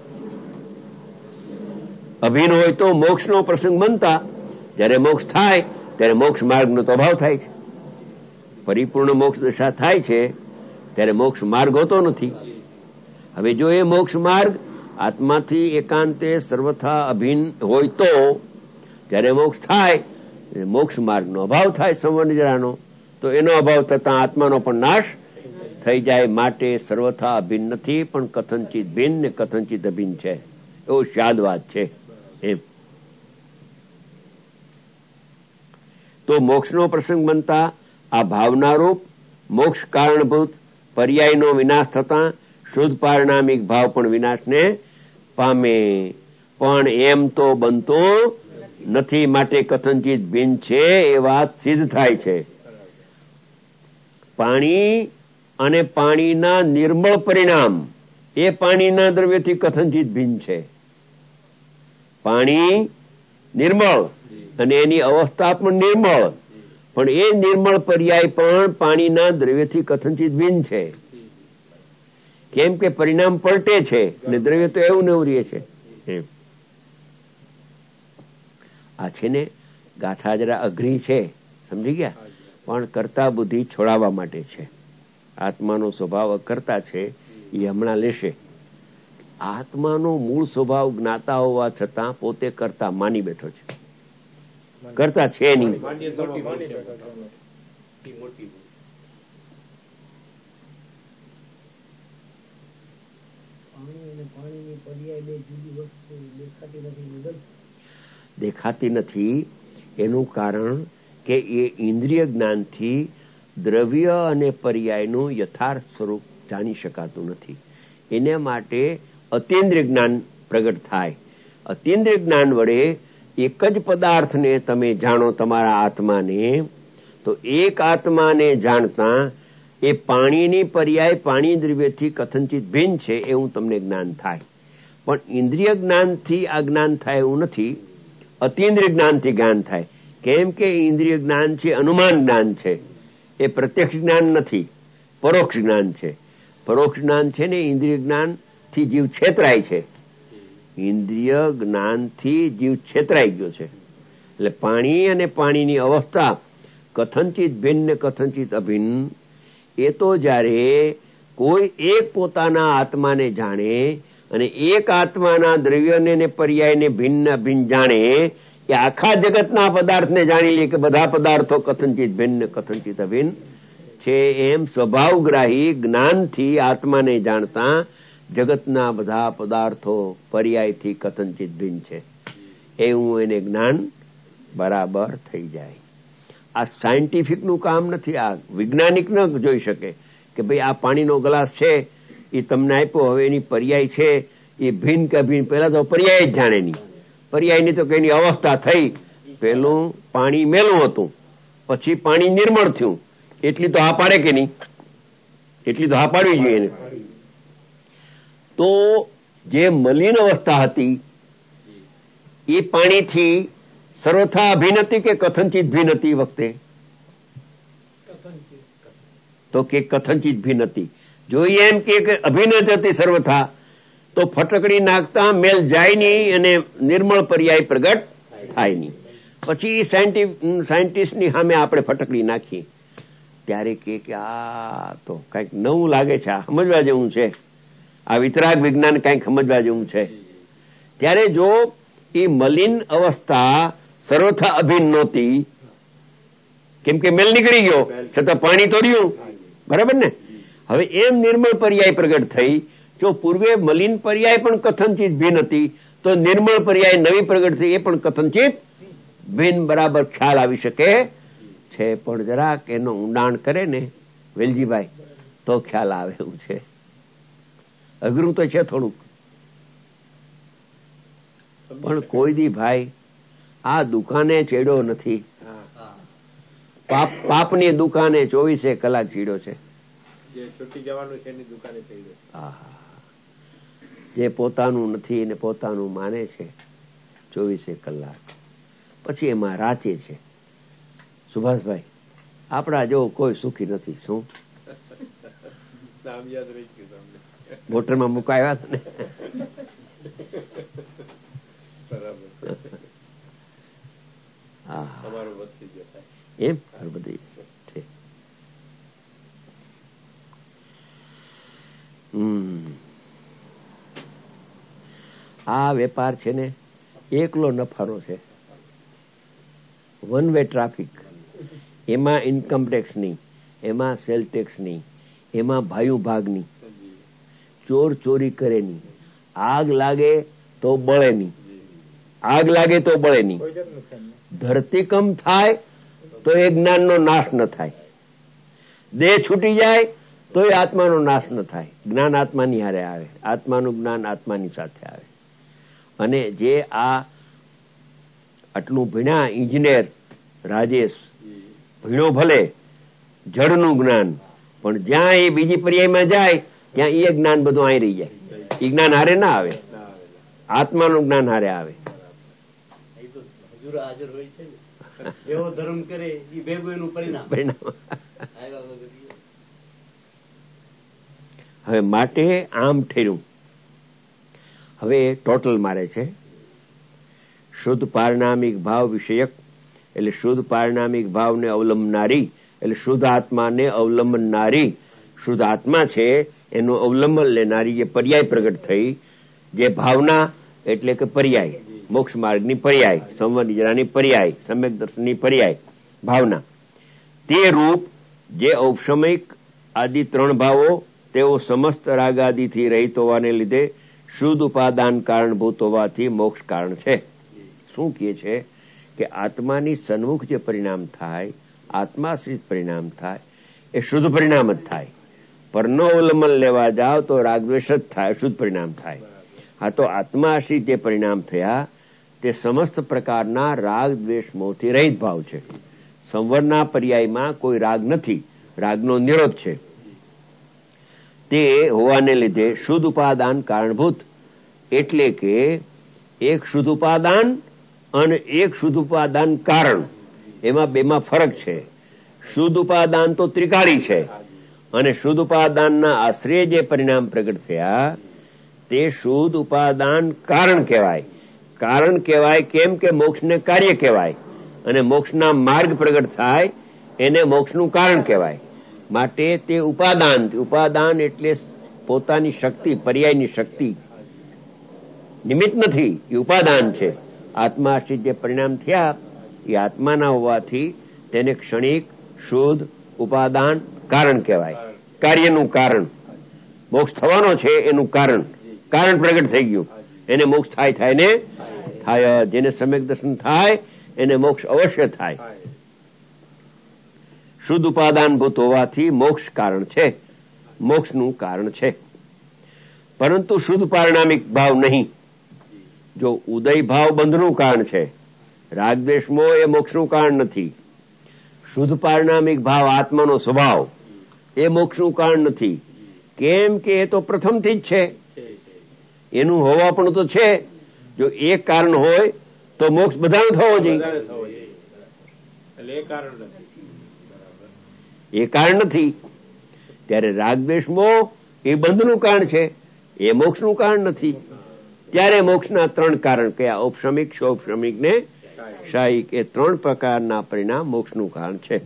અભિન્ન હોય તો મોક્ષનો પ્રસંગ બનતા, જયારે મોક્ષ થાય ત્યારે મોક્ષ માર્ગનો તો અભાવ થાય છે. પરિપૂર્ણ મોક્ષ દશા થાય છે ત્યારે મોક્ષ માર્ગ હોતો નથી. હવે જો એ મોક્ષ માર્ગ આત્માથી એકાંતે સર્વથા અભિન્ન હોય તો જયારે મોક્ષ થાય, મોક્ષ માર્ગનો અભાવ થાય સંવર નિજરાનો, તો એનો અભાવ થતા આત્માનો પણ નાશ થઈ જાય. માટે સર્વથા અભિન્ન નથી, પણ કથનચિત ભિન્ન ને કથનચિત અભિન્ન છે, એવો શાદવાદ છે. એમ તો મોક્ષનો પ્રસંગ બનતા આ ભાવનારૂપ મોક્ષ કારણભૂત પર્યાયનો વિનાશ થતા શુદ્ધ પારણામિક ભાવ પણ વિનાશને પામે. પણ એમ તો બનતો નથી, માટે કથનચિત ભિન્ન છે એ વાત સિદ્ધ થાય છે. પાણી અને પાણીના નિર્મળ પરિણામ એ પાણીના દ્રવ્યથી કથનચિત ભિન્ન છે. પાણી નિર્મળ અને એની અવસ્થા પણ નિર્મળ, પણ એ નિર્મળ પર્યાય પણ પાણીના દ્રવ્યથી કથનચિત ભિન્ન છે. કેમ કે પરિણામ પલટે છે અને દ્રવ્ય તો એવું ને એવું રહે છે. આ છે ને ગાથા જરા અઘરી છે, સમજી ગયા, પણ કરતા બુદ્ધિ છોડાવવા માટે છે. આત્માનો સ્વભાવ અકર્તા છે એ હમણાં લેશે. આત્માનો મૂળ સ્વભાવ જ્ઞાતા હોવા છતાં પોતે કરતા માની બેઠો છે, કરતા છે નહીં. દેખાતી નથી એનું કારણ કે એ ઇન્દ્રિય જ્ઞાનથી દ્રવ્ય અને પર્યાયનું યથાર્થ સ્વરૂપ જાણી શકાતું નથી. એને માટે અતિન્દ્રિય જ્ઞાન પ્રગટ થાય. અતિન્દ્રિય જ્ઞાન વડે એક જ પદાર્થને તમે જાણો, તમારા આત્માને, તો એક આત્માને જાણતા એ પાણીની પર્યાય પાણી દ્રવ્યથી કથનચિત ભિન્ન છે એવું તમને જ્ઞાન થાય. પણ ઇન્દ્રિય જ્ઞાનથી આ જ્ઞાન થાય એવું નથી, અતિન્દ્રિય જ્ઞાનથી જ્ઞાન થાય. કેમ કે ઇન્દ્રિય જ્ઞાન છે અનુમાન જ્ઞાન છે, એ પ્રત્યક્ષ જ્ઞાન નથી, પરોક્ષ જ્ઞાન છે. પરોક્ષ જ્ઞાન છે ને ઇન્દ્રિય જ્ઞાનથી જીવ છેતરાય છે. ઇન્દ્રિય જ્ઞાનથી જીવ છેતરાઈ ગયો છે. એટલે પાણી અને પાણીની અવસ્થા કથનચિત ભિન્ન કથનચિત અભિન્ન, એ તો જયારે કોઈ એક પોતાના આત્માને જાણે અને એક આત્માના દ્રવ્યને ને પર્યાયને ભિન્ન ભિન્ન જાણે, એ આખા જગતના પદાર્થને જાણી લે કે બધા પદાર્થો કથનચિત ભિન્ન કથનચિત અભિન્ન છે. એમ સ્વભાવગ્રાહી જ્ઞાનથી આત્માને જાણતા જગતના બધા પદાર્થો પર્યાયથી કથનચિત ભિન્ન છે એવું એને જ્ઞાન બરાબર થઈ જાય. આ સાયન્ટિફિકનું કામ નથી, આ વૈજ્ઞાનિક ન જોઈ શકે કે ભાઈ આ પાણીનો ગ્લાસ છે એ તમને આપ્યો, હવે એની પર્યાય છે એ ભિન્ન કે ભિન્ન, પેલા તો પર્યાય જ જાણે નહીં. પર્યાયની તો કઈની અવસ્થા થઈ, પેલું પાણી મેલું હતું, પછી પાણી નિર્મળ થયું, એટલી તો હા પાડે કે નહીં? એટલી તો હા પાડવી જોઈએ એને. તો જે મલિન અવસ્થા હતી એ પાણીથી સર્વથા અભિન્ન હતી કે કથનચિત ભિન્ન હતી? વખતે તો કે કથનચિત ભિન્ન હતી. જો એમ કે અભિન્ન જ હતી સર્વથા, તો ફટકડી નાખતા મેલ જાય નહીં અને નિર્મળ પર્યાય પ્રગટ થાય નહીં. પછી સાયન્ટિસ્ટની સામે આપણે ફટકડી નાખીએ ત્યારે કે આ તો કઈક નવું લાગે છે, આ સમજવા જેવું છે, આ વિતરાગ વિજ્ઞાન કઈક સમજવા જેવું છે. ત્યારે જો એ મલિન અવસ્થા સર્વથા અભિન્ન નહોતી, કેમ કે મેલ નીકળી ગયો છતાં પાણી તો રહ્યું, બરાબર ને? હવે એમ નિર્મળ પર્યાય પ્રગટ થઈ. જો પૂર્વે મલિન પર્યાય પણ કથનચિત ભિન્ન હતી, તો નિર્મળ પર્યાય નવી પ્રગટ થઈ, એ પણ કથનચિત ભિન્ન બરાબર ખ્યાલ આવી શકે છે. પણ જરાક એનો ઊંડાણ કરે ને વેલજીભાઈ તો ખ્યાલ આવે એવું છે. અઘરું તો છે થોડુંક, પણ કોઈ દી ભાઈ આ દુકાને ચેડ્યો નથી. પાપ પાપની દુકાને ચોવીસે કલાક ચીડ્યો છે. જે પોતાનું નથી ને પોતાનું માને છે ચોવીસે કલાક, પછી એમાં રાચે છે. સુભાષભાઈ, આપણા જેવો કોઈ સુખી નથી. શું મોટરમાં મુકાયા હતા ને? એમ બધી છે. હમ આ વેપાર છે ને એકલો નફાનો છે, વન વે ટ્રાફિક. એમાં ઇન્કમ ટેક્સ નહીં, એમાં સેલ ટેક્સ નહીં, એમાં ભાયું ભાગ નહીં, ચોર ચોરી કરે નહીં, આગ લાગે તો બળે નહીં, આગ લાગે તો બળે નહીં, ધરતીકંપ થાય તો એ જ્ઞાનનો નાશ ન થાય, દેહ છૂટી જાય તો એ આત્માનો નાશ ન થાય. જ્ઞાન આત્માની હારે આવે, આત્માનું જ્ઞાન આત્માની સાથે આવે. અને જે આ આટલું ભણ્યા ઇન્જિનિયર રાજેશ, ભણ્યો ભલે જળનું જ્ઞાન, પણ જ્યાં એ બીજી પર્યાયમાં જાય ત્યાં એ જ્ઞાન બધું અહીં રહી જાય. એ જ્ઞાન હારે ના આવે, આત્માનું જ્ઞાન હારે આવે. હવે માટે આમ ઠેર્યું. હવે ટોટલ મારે છે શુદ્ધ પારણામિક ભાવ વિષયક એટલે શુદ્ધ પારિણામિક ભાવને અવલંબનારી, એટલે શુદ્ધ આત્માને અવલંબનારી શુદ્ધ આત્મા છે એનું અવલંબન લેનારી જે પર્યાય પ્રગટ થઈ, જે ભાવના એટલે કે પર્યાય, મોક્ષ માર્ગની પર્યાય, સંવર નિજરાની પર્યાય, સમ્યક દર્શનની પર્યાય ભાવના, તે રૂપ જે ઔપશમિક આદિ ત્રણ ભાવો તેઓ સમસ્ત રાગાદિથી રહિત હોવાને લીધે શુદ્ધ ઉપાદાન કારણભૂત હોવાથી મોક્ષ કારણ છે. શું કહે છે કે આત્માની સન્મુખ જે પરિણામ થાય, આત્માશ્રિત પરિણામ થાય, એ શુદ્ધ પરિણામ જ થાય. પરનો અવલંબન લેવા જાઓ તો રાગદ્વેષ જ થાય, શુદ્ધ પરિણામ થાય. આ તો આત્માશ્રિત જે પરિણામ થયા તે સમસ્ત પ્રકારના રાગ દ્વેષ મોહથી રહિત ભાવ છે. સંવરના પર્યાયમાં કોઈ રાગ નથી, રાગનો નિરોધ છે. તે હોવાને લીધે શુદ્ધ ઉપાદાન કારણભૂત, એટલે કે એક શુદ્ધ ઉપાદાન અને એક શુદ્ધ ઉપાદાન કારણ, એમાં બેમાં ફરક છે. શુદ્ધ ઉપાદાન તો ત્રિકાળી છે અને શુદ્ધ ઉપાદાનના આશ્રય જે પરિણામ પ્રગટ થયા તે શુદ્ધ ઉપાદાન કારણ કહેવાય. કારણ કહેવાય કેમ કે મોક્ષને કાર્ય કહેવાય અને મોક્ષના માર્ગ પ્રગટ થાય એને મોક્ષનું કારણ કહેવાય. માટે તે ઉપાદાન, ઉપાદાન એટલે પોતાની શક્તિ, પર્યાયની શક્તિ, નિમિત્ત નથી, એ ઉપાદાન છે. આત્માશ્રિત જે પરિણામ થયા એ આત્માના હોવાથી તેને ક્ષણિક શુદ્ધ ઉપાદાન કારણ કહેવાય. કાર્યનું કારણ, મોક્ષ થવાનો છે એનું કારણ, કારણ પ્રગટ થઈ ગયું, એને મોક્ષ થાય થાય ને થાય. જેને સમ્યક દર્શન થાય એને મોક્ષ અવશ્ય થાય. શુદ્ધ ઉપાદાનભૂત હોવાથી મોક્ષ કારણ છે, મોક્ષનું કારણ છે. પરંતુ શુદ્ધ પારિણામિક ભાવ નહીં. જો ઉદય ભાવ બંધનું કારણ છે, રાગદ્વેષ મોહ એ મોક્ષનું કારણ નથી. શુદ્ધ પારિણામિક ભાવ આત્માનો સ્વભાવ એ મોક્ષનું કારણ નથી. કેમ કે એ તો પ્રથમથી જ છે, એનું હોવા પણ તો છે. જો એક કારણ હોય તો મોક્ષ બધાનો થવો જોઈએ, એ કારણ નથી. ત્યારે રાગદ્વેષ મોહ એ બંધનું કારણ છે, એ મોક્ષનું કારણ નથી. ત્યારે મોક્ષના ત્રણ કારણ કયા? ઔપશમિક, ક્ષૌપશમિક ને શાયિક, એ ત્રણ પ્રકારના પરિણામ મોક્ષનું કારણ છે.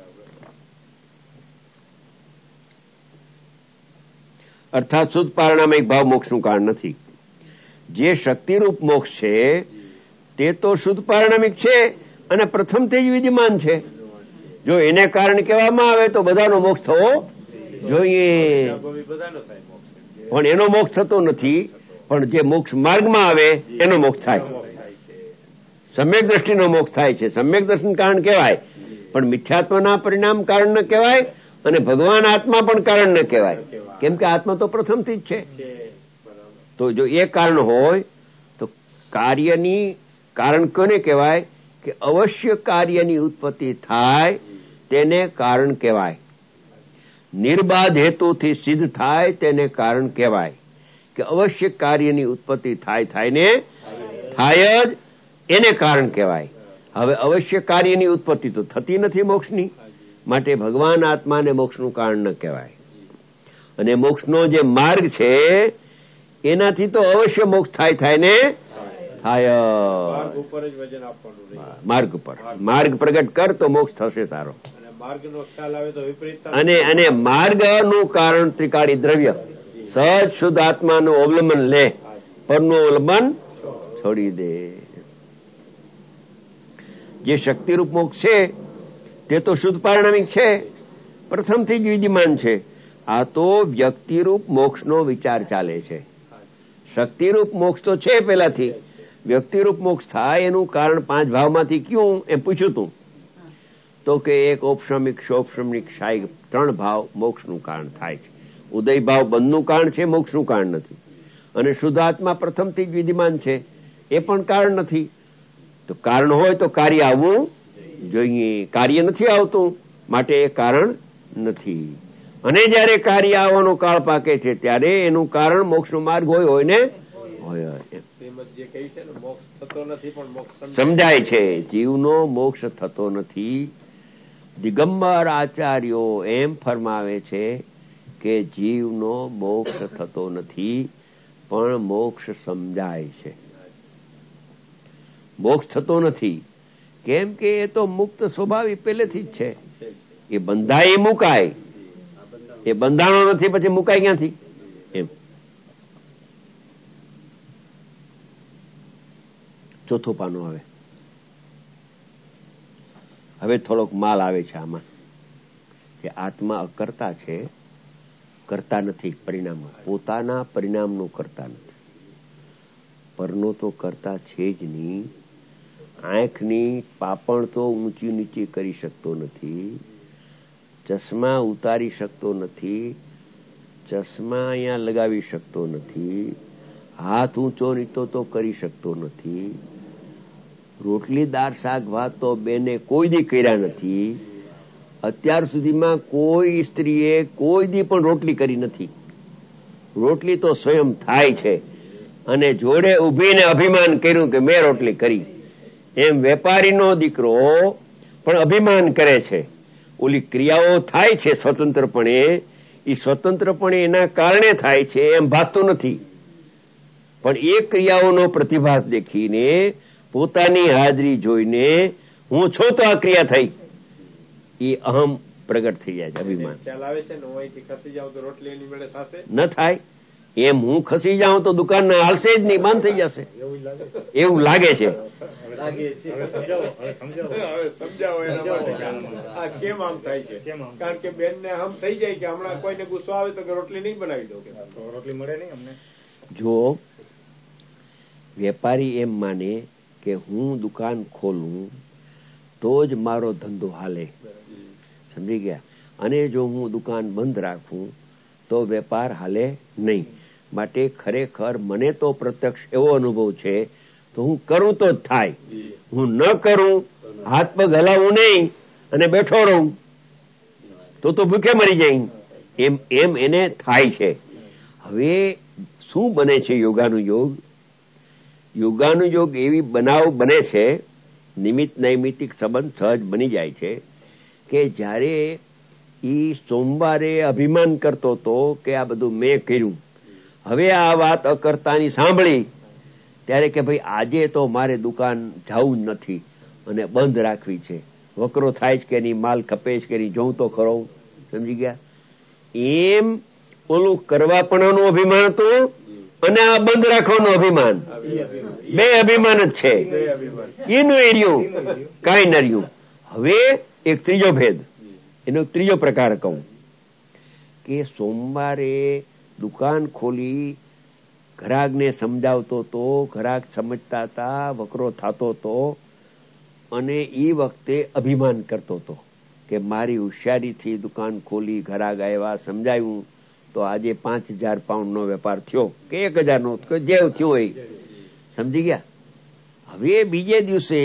અર્થાત શુદ્ધ પારિણામિક ભાવ મોક્ષનું કારણ નથી. જે શક્તિરૂપ મોક્ષ છે તે તો શુદ્ધ પારિણામિક છે અને પ્રથમથી જ વિદ્યમાન છે. જો એને કારણ કહેવામાં આવે તો બધાનો મોક્ષ થવો જોઈએ, પણ એનો મોક્ષ થતો નથી. પણ જે મોક્ષ માર્ગમાં આવે એનો મોક્ષ થાય, સમ્યક દ્રષ્ટિનો મોક્ષ થાય છે. સમ્યક દર્શન કારણ કહેવાય, પણ મિથ્યાત્વના પરિણામ કારણ ન કહેવાય અને ભગવાન આત્મા પણ કારણ ન કહેવાય. કેમ કે આત્મા તો પ્રથમથી જ છે. તો જો એ કારણ હોય તો કાર્યની કારણ કોને કહેવાય? કે અવશ્ય કાર્યની ઉત્પત્તિ થાય તેને કારણ કહેવાય. નિર્બાધ હેતુથી સિદ્ધ થાય તેને કારણ કહેવાય. કે અવશ્ય કાર્યની ઉત્પત્તિ થાય થાય ને થાય જ એને કારણ કહેવાય. હવે અવશ્ય કાર્યની ઉત્પત્તિ તો થતી નથી મોક્ષની, માટે ભગવાન આત્માને મોક્ષનું કારણ ન કહેવાય. અને મોક્ષનો જે માર્ગ છે એનાથી તો અવશ્ય મોક્ષ થાય થાય ને થાય. માર્ગ ઉપર માર્ગ પ્રગટ કર તો મોક્ષ થશે તારો. અને અને માર્ગનું કારણ ત્રિકાળી દ્રવ્ય. સહજ શુદ્ધ આત્માનું અવલંબન લે, પરનું અવલંબન છોડી દે. જે શક્તિરૂપ મોક્ષ છે તે તો શુદ્ધ પારિણામિક છે, પ્રથમથી જ વિદ્યમાન છે. આ તો વ્યક્તિરૂપ મોક્ષનો વિચાર ચાલે છે. શક્તિરૂપ મોક્ષ તો છે પેલાથી, વ્યક્તિરૂપ મોક્ષ થાય એનું કારણ પાંચ ભાવમાંથી ક્યું એમ પૂછ્યું તું તો કે એક ઔપશમિક, ક્ષૌપશમિક, શાયિક ત્રણ ભાવ મોક્ષનું કારણ થાય છે. ઉદય ભાવ બંધનું કારણ છે, મોક્ષનું કારણ નથી. અને શુદ્ધ આત્મા પ્રથમથી જ વિદ્યમાન છે, એ પણ કારણ નથી. તો કારણ હોય તો કાર્ય આવવું જોઈએ, કાર્ય નથી આવતું માટે એ કારણ નથી. અને જયારે કાર્ય આવવાનો કાળ પાકે છે ત્યારે એનું કારણ મોક્ષનો માર્ગ હોય હોય ને હોય. સમજાય છે જીવનો મોક્ષ થતો નથી. દિગંબર આચાર્યો એમ ફરમાવે છે કે જીવનો મોક્ષ થતો નથી પણ મોક્ષ સમજાય છે. મોક્ષ થતો નથી કેમ કે એ તો મુક્ત સ્વભાવ પહેલેથી જ છે. એ બંધાય મુકાય, એ બંધાણો નથી પછી મુકાય ક્યાંથી એમ. ચોથું પાનું હવે હવે થોડોક માલ આવે છે આમાં કે આત્મા અકર્તા છે, કરતા નથી પરિણામ, પોતાના પરિણામનું કરતા નથી. પરનો તો કરતા છે જ નહીં. આંખની પાપણ તો ઊંચી નીચી કરી શકતો નથી, ચશ્મા ઉતારી શકતો નથી, ચશ્મા અહીંયા લગાવી શકતો નથી, હાથ ઊંચો નીચો તો કરી શકતો નથી, રોટલી દાળ શાક ભાત તો બેને કોઈ દી કર્યા નથી. અત્યાર સુધીમાં કોઈ સ્ત્રીએ કોઈ દી પણ રોટલી કરી નથી. રોટલી તો સ્વયં થાય છે, અને જોડે ઉભીને અભિમાન કર્યું કે મેં રોટલી કરી. એમ વેપારીનો દીકરો પણ અભિમાન કરે છે. ઓલી ક્રિયાઓ થાય છે સ્વતંત્રપણે, એ સ્વતંત્રપણે એના કારણે થાય છે એમ ભાસતું નથી. પણ એ ક્રિયાઓનો પ્રતિભાસ દેખીને, પોતાની હાજરી જોઈને હું છું તો આ ક્રિયા થઈ, એ અહમ પ્રગટ થઈ જાય છે, અભિમાન. ન થાય એમ હું ખસી જાઉં તો દુકાન હાલશે જ નહીં, બંધ થઈ જશે એવું લાગે છે. કેમ આમ થાય છે? કારણ કે બેન ને આમ થઈ જાય કે હમણાં કોઈને ગુસ્સો આવે તો રોટલી નહીં બનાવી દો, રોટલી મળે નહીં અમને. જો વેપારી એમ માને કે હું દુકાન ખોલું તો જ મારો ધંધો હાલે, સમજી ગયા? અને જો હું દુકાન બંધ રાખું તો વેપાર હાલે નહીં. માટે ખરેખર મને તો પ્રત્યક્ષ એવો અનુભવ છે તો હું કરું તો જ થાય. હું ન કરું, હાથ પગ હલાવું નહીં અને બેઠો રહું તો તો ભૂખે મરી જાય. એમ એમ એને થાય છે. હવે શું બને છે યોગાનું યોગ? યોગાનું યોગ એવી બનાવ બને છે, નિમિત્ત નૈમિત્તિક સંબંધ સહજ બની જાય છે કે જ્યારે ઈ સોમવારે અભિમાન કરતો હતો કે આ બધું મેં કર્યું, હવે આ વાત અકર્તાની સાંભળી ત્યારે કે ભાઈ આજે તો મારે દુકાન જવું જ નથી અને બંધ રાખવી છે. વકરો થાય છે કે નહીં, માલ ખપે છે કે નહીં, જોઉં તો ખરો, સમજી ગયા? એમ ઓલું કરવાપણાનું અભિમાન હતું અને આ બંધ રાખવાનું અભિમાન, બે અભિમાન જ છે. એનું એ રહ્યું, કાંઈ ન રહ્યું. હવે એક ત્રીજો ભેદ, એનો ત્રીજો પ્રકાર કહું કે સોમવારે દુકાન ખોલી ઘરાકને સમજાવતો તો, ઘરાક સમજતા હતા, વકરો થતો હતો અને એ વખતે અભિમાન કરતો હતો કે મારી હોશિયારીથી દુકાન ખોલી, ઘરાક આવ્યા, સમજાવ્યું તો આજે પાંચ હજાર પાઉન્ડ નો વેપાર થયો કે એક હજાર નો, જે થયો હોય, સમજી ગયા? હવે બીજે દિવસે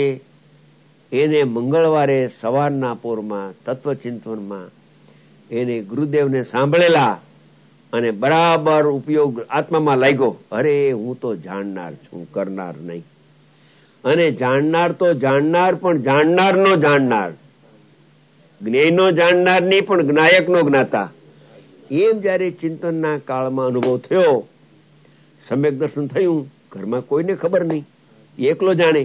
એને મંગળવારે સવારના પોરમાં તત્વચિંતનમાં એને ગુરુદેવને સાંભળેલા અને બરાબર ઉપયોગ આત્મામાં લાગ્યો. અરે હું તો જાણનાર છું, કરનાર નહીં. અને જાણનાર તો જાણનાર, પણ જાણનાર નો જાણનાર, જ્ઞેયનો જાણનાર નહીં પણ જ્ઞાયકનો જ્ઞાતા. એમ જયારે ચિંતનના કાળમાં અનુભવ થયો, સમ્યક દર્શન થયું, ઘરમાં કોઈને ખબર નહીં, એકલો જાણે.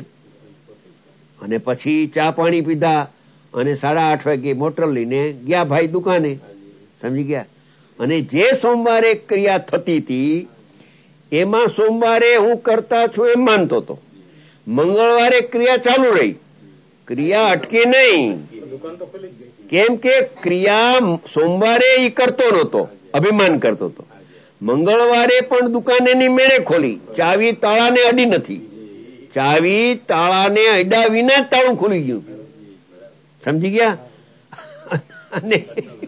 અને પછી ચા પાણી પીધા અને સાડા આઠ વાગે મોટર લઈને ગયા ભાઈ દુકાને, સમજી ગયા? અને જે સોમવારે ક્રિયા થતી હતી એમાં સોમવારે હું કરતા છું એમ માનતો હતો. મંગળવારે ક્રિયા ચાલુ રહી, ક્રિયા અટકી નહીં. કેમ કે ક્રિયા સોમવારે એ કરતો નહોતો, અભિમાન કરતો હતો. મંગળવારે પણ દુકાન એની મેળે ખોલી, ચાવી તાળાને અડી નથી, ચાવી તાળાને અડ્યા વિના જ તાળું ખુલી ગયું, સમજી ગયા? અને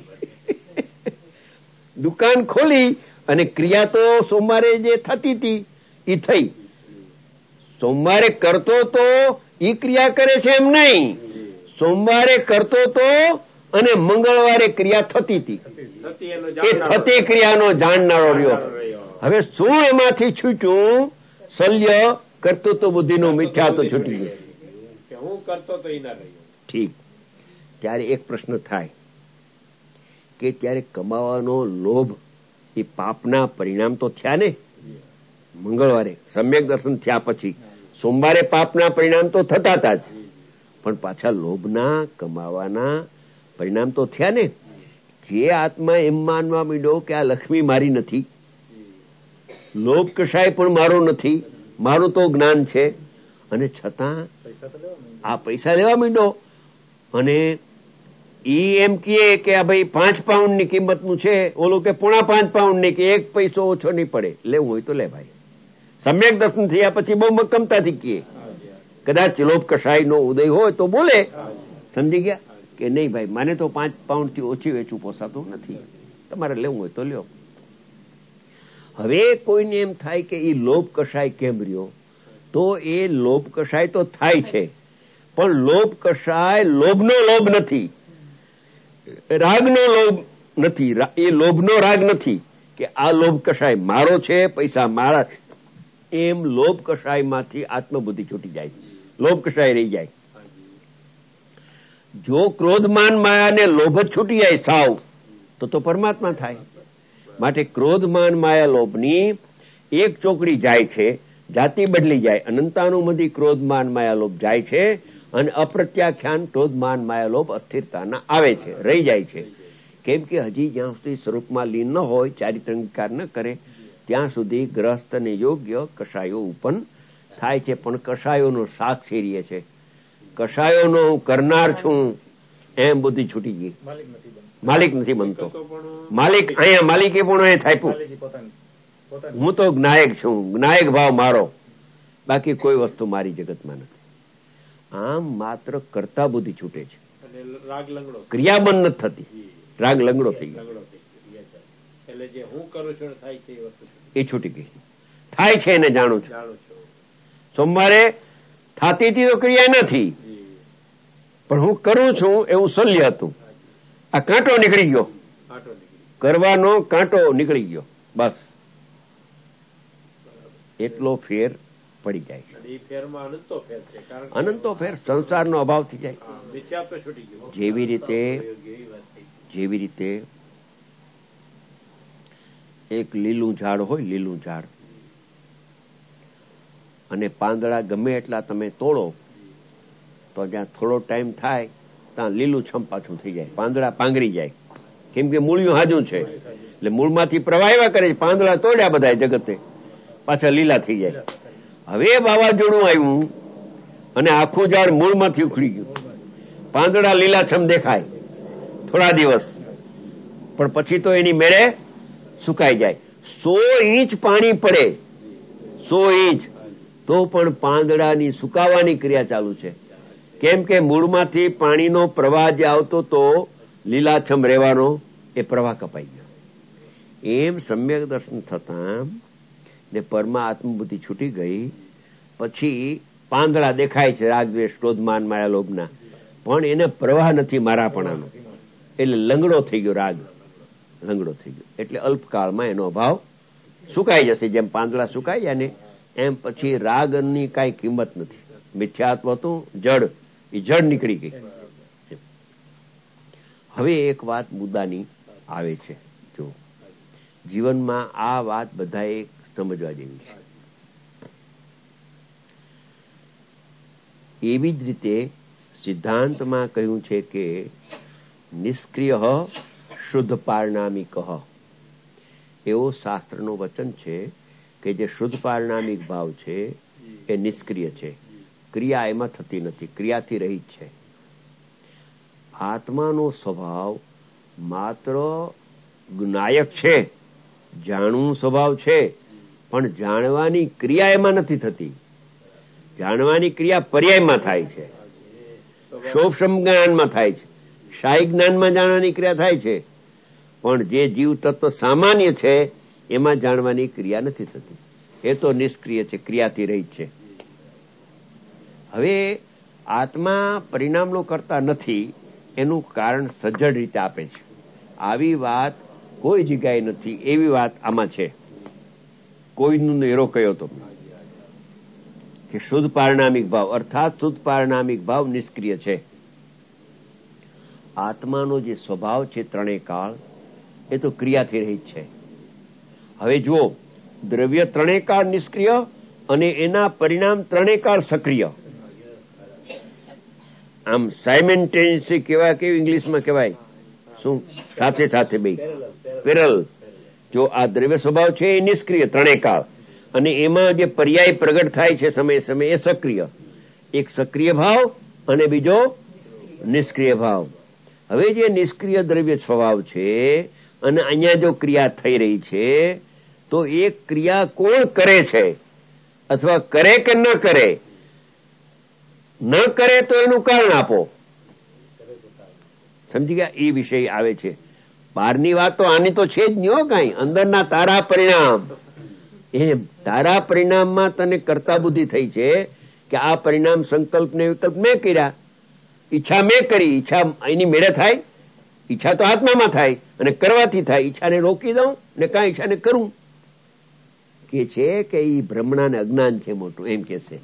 દુકાન ખોલી અને ક્રિયા તો સોમવારે જે થતી હતી એ થઈ. સોમવારે કરતો તો એ ક્રિયા કરે છે એમ નહીં, સોમવારે કરતો તો અને મંગળવારે ક્રિયા થતી હતી, એ થતી ક્રિયાનો જાણનારો રહ્યો. હવે શું એમાંથી છૂટ્યું? શલ્ય કરતો તો બુદ્ધિનો મિથ્યા તો છૂટી ગયું. હું કરતો તો એ ના રહ્યો. ઠીક. ત્યારે એક પ્રશ્ન થાય કે ત્યારે કમાવાનો લોભ એ પાપના પરિણામ તો થયા ને? મંગળવારે સમ્યક દર્શન થયા પછી સોમવારે પાપના પરિણામ તો થતા હતા જ, પણ પાછા લોભના કમાવાના પરિણામ તો થયા ને. જે આત્મા એમ માનવા માંડ્યો કે આ લક્ષ્મી મારી નથી, લોભ કશાય પણ મારો નથી, મારું તો જ્ઞાન છે, અને છતાં આ પૈસા લેવા માંડ્યો અને ઈ એમ કહે કે આ ભાઈ પાંચ પાઉન્ડ ની કિંમત નું છે, ઓલું કે પોણા પાંચ પાઉન્ડ ની, કે એક પૈસો ઓછો નહીં પડે, લેવું હોય તો લે ભાઈ. સમ્યક દર્શન થયા પછી બહુ મક્કમતાથી કહે. કદાચ લોભ કશાય નો ઉદય હોય તો બોલે, સમજી ગયા કે નહીં ભાઈ માને તો પાંચ પાઉન્ડ થી ઓછી વેચવું પોસાતું નથી, તમારે લેવું હોય તો લ્યો. હવે કોઈને એમ થાય કે એ લોભ કશાય કેમ રહ્યો, તો એ લોભ કશાય તો થાય છે, પણ લોભ કશાય લોભનો લોભ નથી, રાગનો લોભ નથી, એ લોભનો રાગ નથી કે આ લોભ કશાય મારો છે, પૈસા મારા. એમ લોભ કશાયમાંથી આત્મબુદ્ધિ છૂટી જાય, લોભ કશાય રહી જાય. જો ક્રોધમાન માયાને લોભ જ છૂટી જાય સાવ, તો તો પરમાત્મા થાય. માટે ક્રોધમાન માયા લોભની એક ચોકડી જાય છે, જાતિ બદલી જાય, અનંતાનુમતિ ક્રોધમાન માયા લોભ જાય છે, અને અપ્રત્યાખ્યાન ક્રોધમાન માયા લોભ અસ્થિરતાના આવે છે, રહી જાય છે. કેમ કે હજી જ્યાં સુધી સ્વરૂપમાં લીન ન હોય, ચારિત્રંગીકાર ન કરે, ત્યાં સુધી ગ્રસ્ત અને યોગ્ય કષાયો ઉત્પન્ન થાય છે. પણ કષાયોનો શાક શેરીએ છે, કષાયોનો કરનાર છું એમ બુદ્ધિ છૂટી ગઈ, માલિક નથી બનતો. માલિક અહીંયા માલિકી પણ એ થાપ્યું, હું તો જ્ઞાયક છું, જ્ઞાયક ભાવ મારો, બાકી કોઈ વસ્તુ મારી જગતમાં નથી. આમ માત્ર કરતા બુદ્ધિ છૂટે છે, ક્રિયાબંધ નથી થતી, રાગ લંગડો થઈ ગયો, એ છૂટી ગઈ. થાય છે એને જાણું છું. સોમવારે થાતી હતી તો ક્રિયા નથી, પણ હું કરું છું એવું શલ્ય હતું. આ કાંટો નીકળી ગયો, કરવાનો કાંટો નીકળી ગયો, બસ એટલો ફેર પડી જાય છે. અનંતો ફેર સંસારનો અભાવ થઈ જાય. જેવી રીતે જેવી રીતે એક લીલું ઝાડ હોય, લીલું ઝાડ, અને પાંદડા ગમે એટલા તમે તોડો તો જ્યાં થોડો ટાઈમ થાય ત્યાં લીલું છમ પાછું થઈ જાય, પાંદડા પાંગરી જાય. કેમ કે મૂળિયું હાજું છે, એટલે મૂળમાંથી પ્રવાહ કરે છે. પાંદડા તોડ્યા બધા જગતે, પાછા લીલા થઈ જાય. હવે વાવાઝોડું આવ્યું અને આખું ઝાડ મૂળમાંથી ઉખડી ગયું, પાંદડા લીલાછમ દેખાય થોડા દિવસ, પણ પછી તો એની મેળે સુકાઈ જાય. સો ઇંચ પાણી પડે, સો ઇંચ, તો પણ પાંદડાની સુકાવાની ક્રિયા ચાલુ છે. કેમ કે મૂળમાંથી પાણીનો પ્રવાહ જે આવતો તો લીલાછમ રહેવાનો, એ પ્રવાહ કપાઈ ગયો. એમ સમ્યક દર્શન થતા ને પરમાં આત્મબુદ્ધિ છૂટી ગઈ, પછી પાંદડા દેખાય છે રાગ દ્વેષ ક્રોધમાન માયા લોભના, પણ એને પ્રવાહ નથી મારાપણાનો, એટલે લંગડો થઈ ગયો, રાગ લંગડો થઈ ગયો. એટલે અલ્પકાળમાં એનો અભાવ સુકાઈ જશે. જેમ પાંદડા સુકાઈ જાય ને એમ પછી રાગની કાંઈ કિંમત નથી. મિથ્યાત્વ હતું, જડ, એ જડ નીકળી ગઈ. હવે એક વાત મુદ્દાની આવે છે, જો જીવનમાં આ વાત બધાએ સમજવા જેવી છે. એવી જ રીતે સિદ્ધાંતમાં કહ્યું છે કે નિષ્ક્રિય શુદ્ધ પારણામિક, એવો શાસ્ત્રનું વચન છે કે જે શુદ્ધ પારણામિક ભાવ છે એ નિષ્ક્રિય છે, ક્રિયા એમાં થતી નથી, ક્રિયાથી રહિત છે. આત્માનો સ્વભાવ માત્ર જ્ઞાયક છે, જાણવું સ્વભાવ છે, પણ જાણવાની ક્રિયા એમાં નથી થતી. જાણવાની ક્રિયા પર્યાયમાં થાય છે, શોભસમ જ્ઞાનમાં થાય છે, શાહી જ્ઞાનમાં જાણવાની ક્રિયા થાય છે, પણ જે જીવ તત્વ સામાન્ય છે એમાં જાણવાની ક્રિયા નથી થતી. એ તો નિષ્ક્રિય છે, ક્રિયાથી રહિત છે. હવે આત્મા પરિણામનો કરતા નથી, એનું કારણ સજ્જડ રીતે આપે છે. આવી વાત કોઈ જગ્યાએ નથી, એવી વાત આમાં છે. કોઈનું એરો કયો તો કે શુદ્ધ પારણામિક ભાવ, અર્થાત શુદ્ધ પારણામિક ભાવ નિષ્ક્રિય છે. આત્માનો જે સ્વભાવ છે ત્રણેય કાળ, એ તો ક્રિયાથી રહિત છે. હવે જુઓ, દ્રવ્ય ત્રણેય કાળ નિષ્ક્રિય અને એના પરિણામ ત્રણેય કાળ સક્રિય. આમ સાયમેન્ટેનિયસલી કેવા કેવું ઇંગ્લિશમાં કહેવાય શું સાથે સાથે બે પેરલ. જો આ દ્રવ્ય સ્વભાવ છે એ નિષ્ક્રિય ત્રણેય કાળ, અને એમાં જે પર્યાય પ્રગટ થાય છે સમય સમય એ સક્રિય. એક સક્રિય ભાવ અને બીજો નિષ્ક્રિય ભાવ. હવે જે નિષ્ક્રિય દ્રવ્ય સ્વભાવ છે અને અહીંયા જો ક્રિયા થઈ રહી છે તો એ ક્રિયા કોણ કરે છે અથવા કરે કે ન કરે, ન કરે તો એનું કારણ આપો. સમજી ગયા? એ વિષય આવે છે. બહારની વાત તો આની તો છે જ નહીં હો કાંઈ. અંદરના તારા પરિણામ, એમ તારા પરિણામમાં તને કર્તા બુદ્ધિ થઈ છે કે આ પરિણામ સંકલ્પ ને વિકલ્પ મેં કર્યા, ઈચ્છા મેં કરી. ઈચ્છા એની મેળે થાય? ઈચ્છા તો આત્મામાં થાય અને કરવાથી થાય. ઈચ્છાને રોકી દઉં ને કાં ઈચ્છાને કરું કે છે કે એ ભ્રમણા ને અજ્ઞાન છે મોટું, એમ કે છે.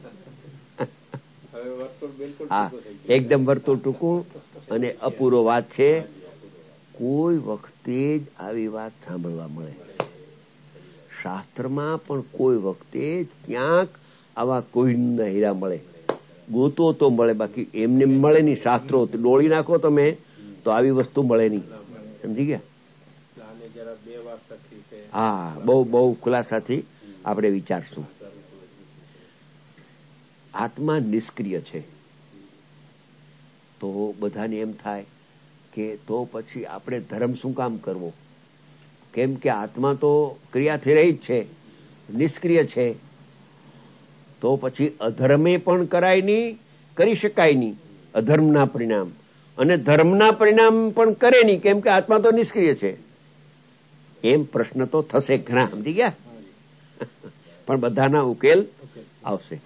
હા, એકદમ વર્તુળ ટૂંકું અને અપૂરો વાત છે. કોઈ વખતે જ આવી વાત સાંભળવા મળે શાસ્ત્રમાં, પણ કોઈ વખતે જ ક્યાંક આવા કોઈ હીરા મળે. ગોતો તો મળે, બાકી એમને મળે નહીં. શાસ્ત્રો ડોળી નાખો તમે તો આવી વસ્તુ મળે નહીં. સમજી ગયા? હા, બહુ બહુ ખુલાસાથી આપણે વિચારશું. આત્મા નિષ્ક્રિય છે તો બધાને એમ થાય કે તો પછી આપણે ધર્મ શું કામ કરવો? કેમ કે આત્મા તો ક્રિયાથી રહી જ છે, નિષ્ક્રિય છે. તો પછી અધર્મે પણ કરાય નહીં, કરી શકાય નહીં અધર્મના પરિણામ, અને ધર્મના પરિણામ પણ કરે નહીં કેમ કે આત્મા તો નિષ્ક્રિય છે. એમ પ્રશ્ન તો થશે ઘણા. સમજી ગયા? પણ બધાના ઉકેલ આવશે.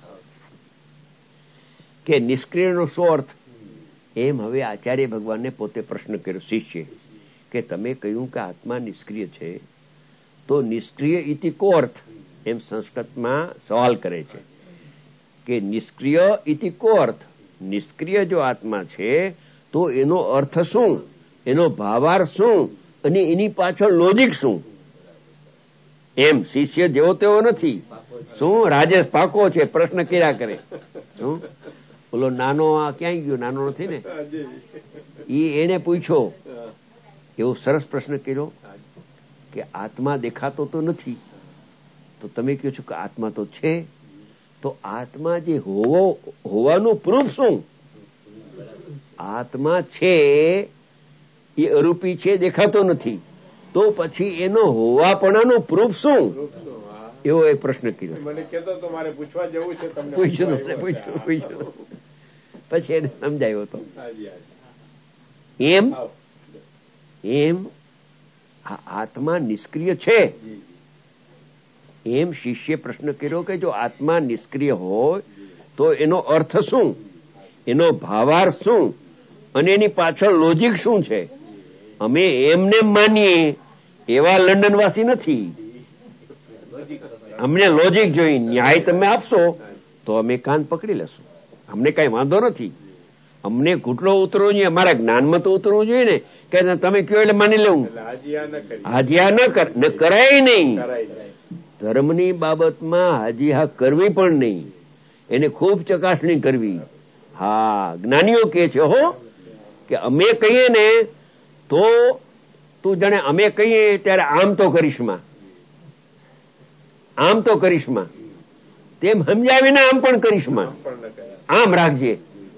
કે નિષ્ક્રિયનો શું અર્થ? એમ હવે આચાર્ય ભગવાનને પોતે પ્રશ્ન કર્યો શિષ્ય કે તમે કહ્યું કે આત્મા નિષ્ક્રિય છે, તો નિષ્ક્રિય ઇતિ કો અર્થ? એમ સંસ્કૃતમાં સવાલ કરે છે કે નિષ્ક્રિય ઇતિ કો અર્થ? નિષ્ક્રિય જો આત્મા છે તો એનો અર્થ શું, એનો ભાવાર્થ શું, અને એની પાછળ લોજિક શું? એમ શિષ્ય જેવો તેવો નથી. શું રાજેશ પાકો છે, પ્રશ્ન કર્યા કરે. શું ઓલો નાનો આ ક્યાંય ગયો? નાનો નથી ને, ઈ એને પૂછ્યો એવો સરસ પ્રશ્ન કર્યો કે આત્મા દેખાતો તો નથી, તો તમે કહો છો કે આત્મા તો છે, તો આત્મા જે હોવો હોવાનું પ્રૂફ શું? આત્મા છે એ અરૂપી છે, દેખાતો નથી, તો પછી એનો હોવાપણાનું પ્રૂફ શું? એવો એક પ્રશ્ન કર્યો. મને કહેતો તો મારે પૂછવા જેવું છે તમને. પૂછ્યું પૂછ્યું પૂછ્યું પછી એને સમજાયો હતો. એમ એમ આ આત્મા નિષ્ક્રિય છે. એમ શિષ્ય પ્રશ્ન કર્યો કે જો આત્મા નિષ્ક્રિય હોય તો એનો અર્થ શું, એનો ભાવાર્થ શું, અને એની પાછળ લોજિક શું છે? અમે એમને માનીએ એવા લંડનવાસી નથી. અમને લોજિક જોઈ ન્યાય તમે આપશો તો અમે કાન પકડી લેશું, અમને કઈ વાંધો નથી. અમને ઘૂંટડો ઉતરવો જોઈએ, અમારા જ્ઞાનમાં તો ઉતરવું જોઈએ ને કે તમે કયો એટલે માની લેવું. હાજિયા ન કર ન કરાય નહીં. ધર્મની બાબતમાં હાજી હા કરવી પણ નહીં, એને ખૂબ ચકાસણી કરવી. હા, જ્ઞાનીઓ કે છે હો કે અમે કહીએ ને તો તું જાણે અમે કહીએ ત્યારે આમ તો કરીશમાં, આમ તો કરીશમાં, તેમ સમજાવીને આમ પણ કરીશમાં, આમ રાખજે,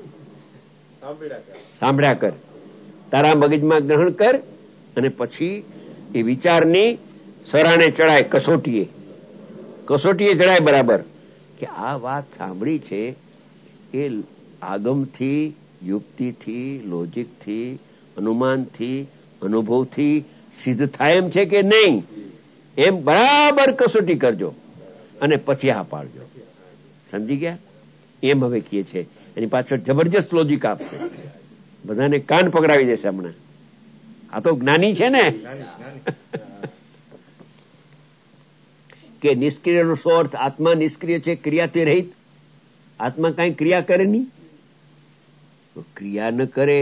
સાંભળ્યા કર, તારા મગજમાં ગ્રહણ કર, અને પછી એ વિચારની સરાણે ચડાય, કસોટીએ કસોટીએ ચડાય બરાબર કે આ વાત સાંભળી છે એ આગમથી, યુક્તિથી, લોજિકથી, અનુમાનથી, અનુભવથી સિદ્ધ થાય એમ છે કે નહીં, એમ બરાબર કસોટી કરજો અને પછી હા પાડજો. સમજી ગયા? એમ હવે કહે છે. એની પાછળ જબરજસ્ત લોજિક આપશે, બધાને કાન પકડાવી દેશે હમણાં. આ તો જ્ઞાની છે ને. કે નિષ્ક્રિયનો શું અર્થ? આત્મા નિષ્ક્રિય છે, ક્રિયાથી રહિત. આત્મા કઈ ક્રિયા કરે નહીં, ક્રિયા ન કરે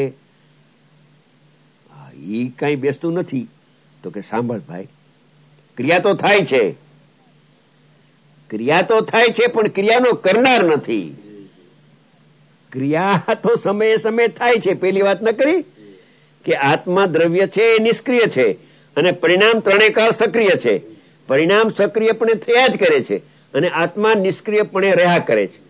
એ કઈ બેસતું નથી. તો કે સાંભળ ભાઈ, ક્રિયા તો થાય છે, ક્રિયા તો થાય છે પણ ક્રિયાનો કરનાર નથી. ક્રિયા તો સમયે સમયે થાય છે. પેલી વાત ન કરી કે આત્મા દ્રવ્ય છે એ નિષ્ક્રિય છે અને પરિણામ ત્રણેય કાળ સક્રિય છે. પરિણામ સક્રિયપણે થયા જ કરે છે અને આત્મા નિષ્ક્રિયપણે રહ્યા કરે છે.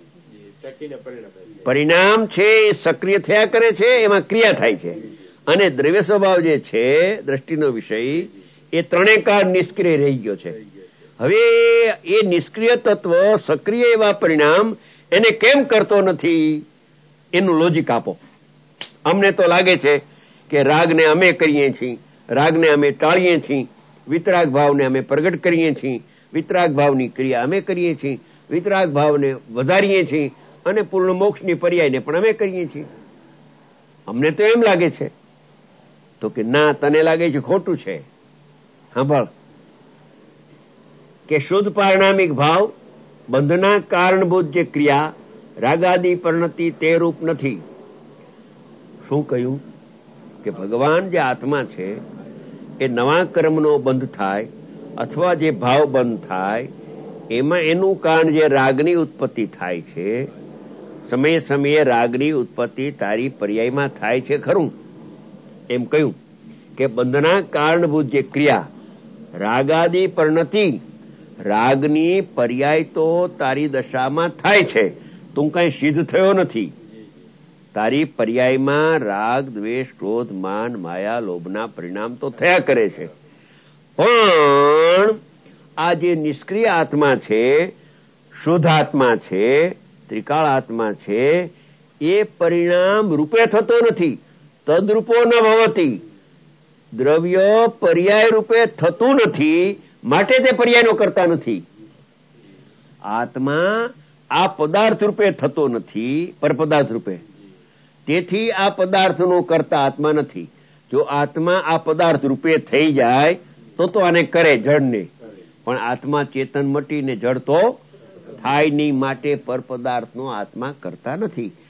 પરિણામ છે એ સક્રિય થયા કરે છે, એમાં ક્રિયા થાય છે, અને દ્રવ્ય સ્વભાવ જે છે દ્રષ્ટિનો વિષય એ ત્રણેય કાળ નિષ્ક્રિય રહી ગયો છે. હવે એ નિષ્ક્રિય તત્વ સક્રિય એવા પરિણામ એને કેમ કરતો નથી એનું લોજિક આપો. અમને તો લાગે છે કે રાગને અમે કરીએ છીએ, રાગને અમે ટાળીએ છીએ, વિતરાગ ભાવને અમે પ્રગટ કરીએ છીએ, વિતરાગ ભાવની ક્રિયા અમે કરીએ છીએ, વિતરાગ ભાવને વધારીએ છીએ અને પૂર્ણ મોક્ષની પર્યાયને પણ અમે કરીએ છીએ. અમને તો એમ લાગે છે. તો કે ના, તને લાગે છે ખોટું છે. સાંભળ કે શુદ્ધ પારણામિક ભાવ બંધના કારણભૂત જે ક્રિયા રાગાદી પરિણતિ તે રૂપ નથી. શું કહ્યું કે ભગવાન જે આત્મા છે એ નવા કર્મનો બંધ થાય અથવા જે ભાવ બંધ થાય એમાં એનું કારણ જે રાગની ઉત્પત્તિ થાય છે, સમયે સમયે રાગની ઉત્પત્તિ તારી પર્યાયમાં થાય છે ખરું. એમ કહ્યું કે બંધના કારણભૂત જે ક્રિયા રાગાદી પરિણતિ, રાગની પર્યાય તો તારી દશામાં થાય છે. તું કઈ સિદ્ધ થયો નથી. તારી પર્યાયમાં રાગ, દ્વેષ, ક્રોધ, માન, માયા, લોભના પરિણામ તો થયા કરે છે. પણ આ જે નિષ્ક્રિય આત્મા છે, શુદ્ધ આત્મા છે, ત્રિકાળ આત્મા છે, એ પરિણામ રૂપે થતો નથી. તદ્રૂપો ન ભવતી. દ્રવ્ય પર્યાય રૂપે થતું નથી, માટે તે પર્યાયનો કરતા નથી. આત્મા આ પદાર્થ રૂપે થતો નથી, પરપદાર્થ રૂપે. તેથી આ પદાર્થનો કરતા આત્મા નથી. જો આત્મા આ પદાર્થ રૂપે થઈ જાય તો તો આને કરે જળને, પણ આત્મા ચેતન મટીને જળ તો થાય નહીં, માટે પરપદાર્થનો આત્મા કરતા નથી.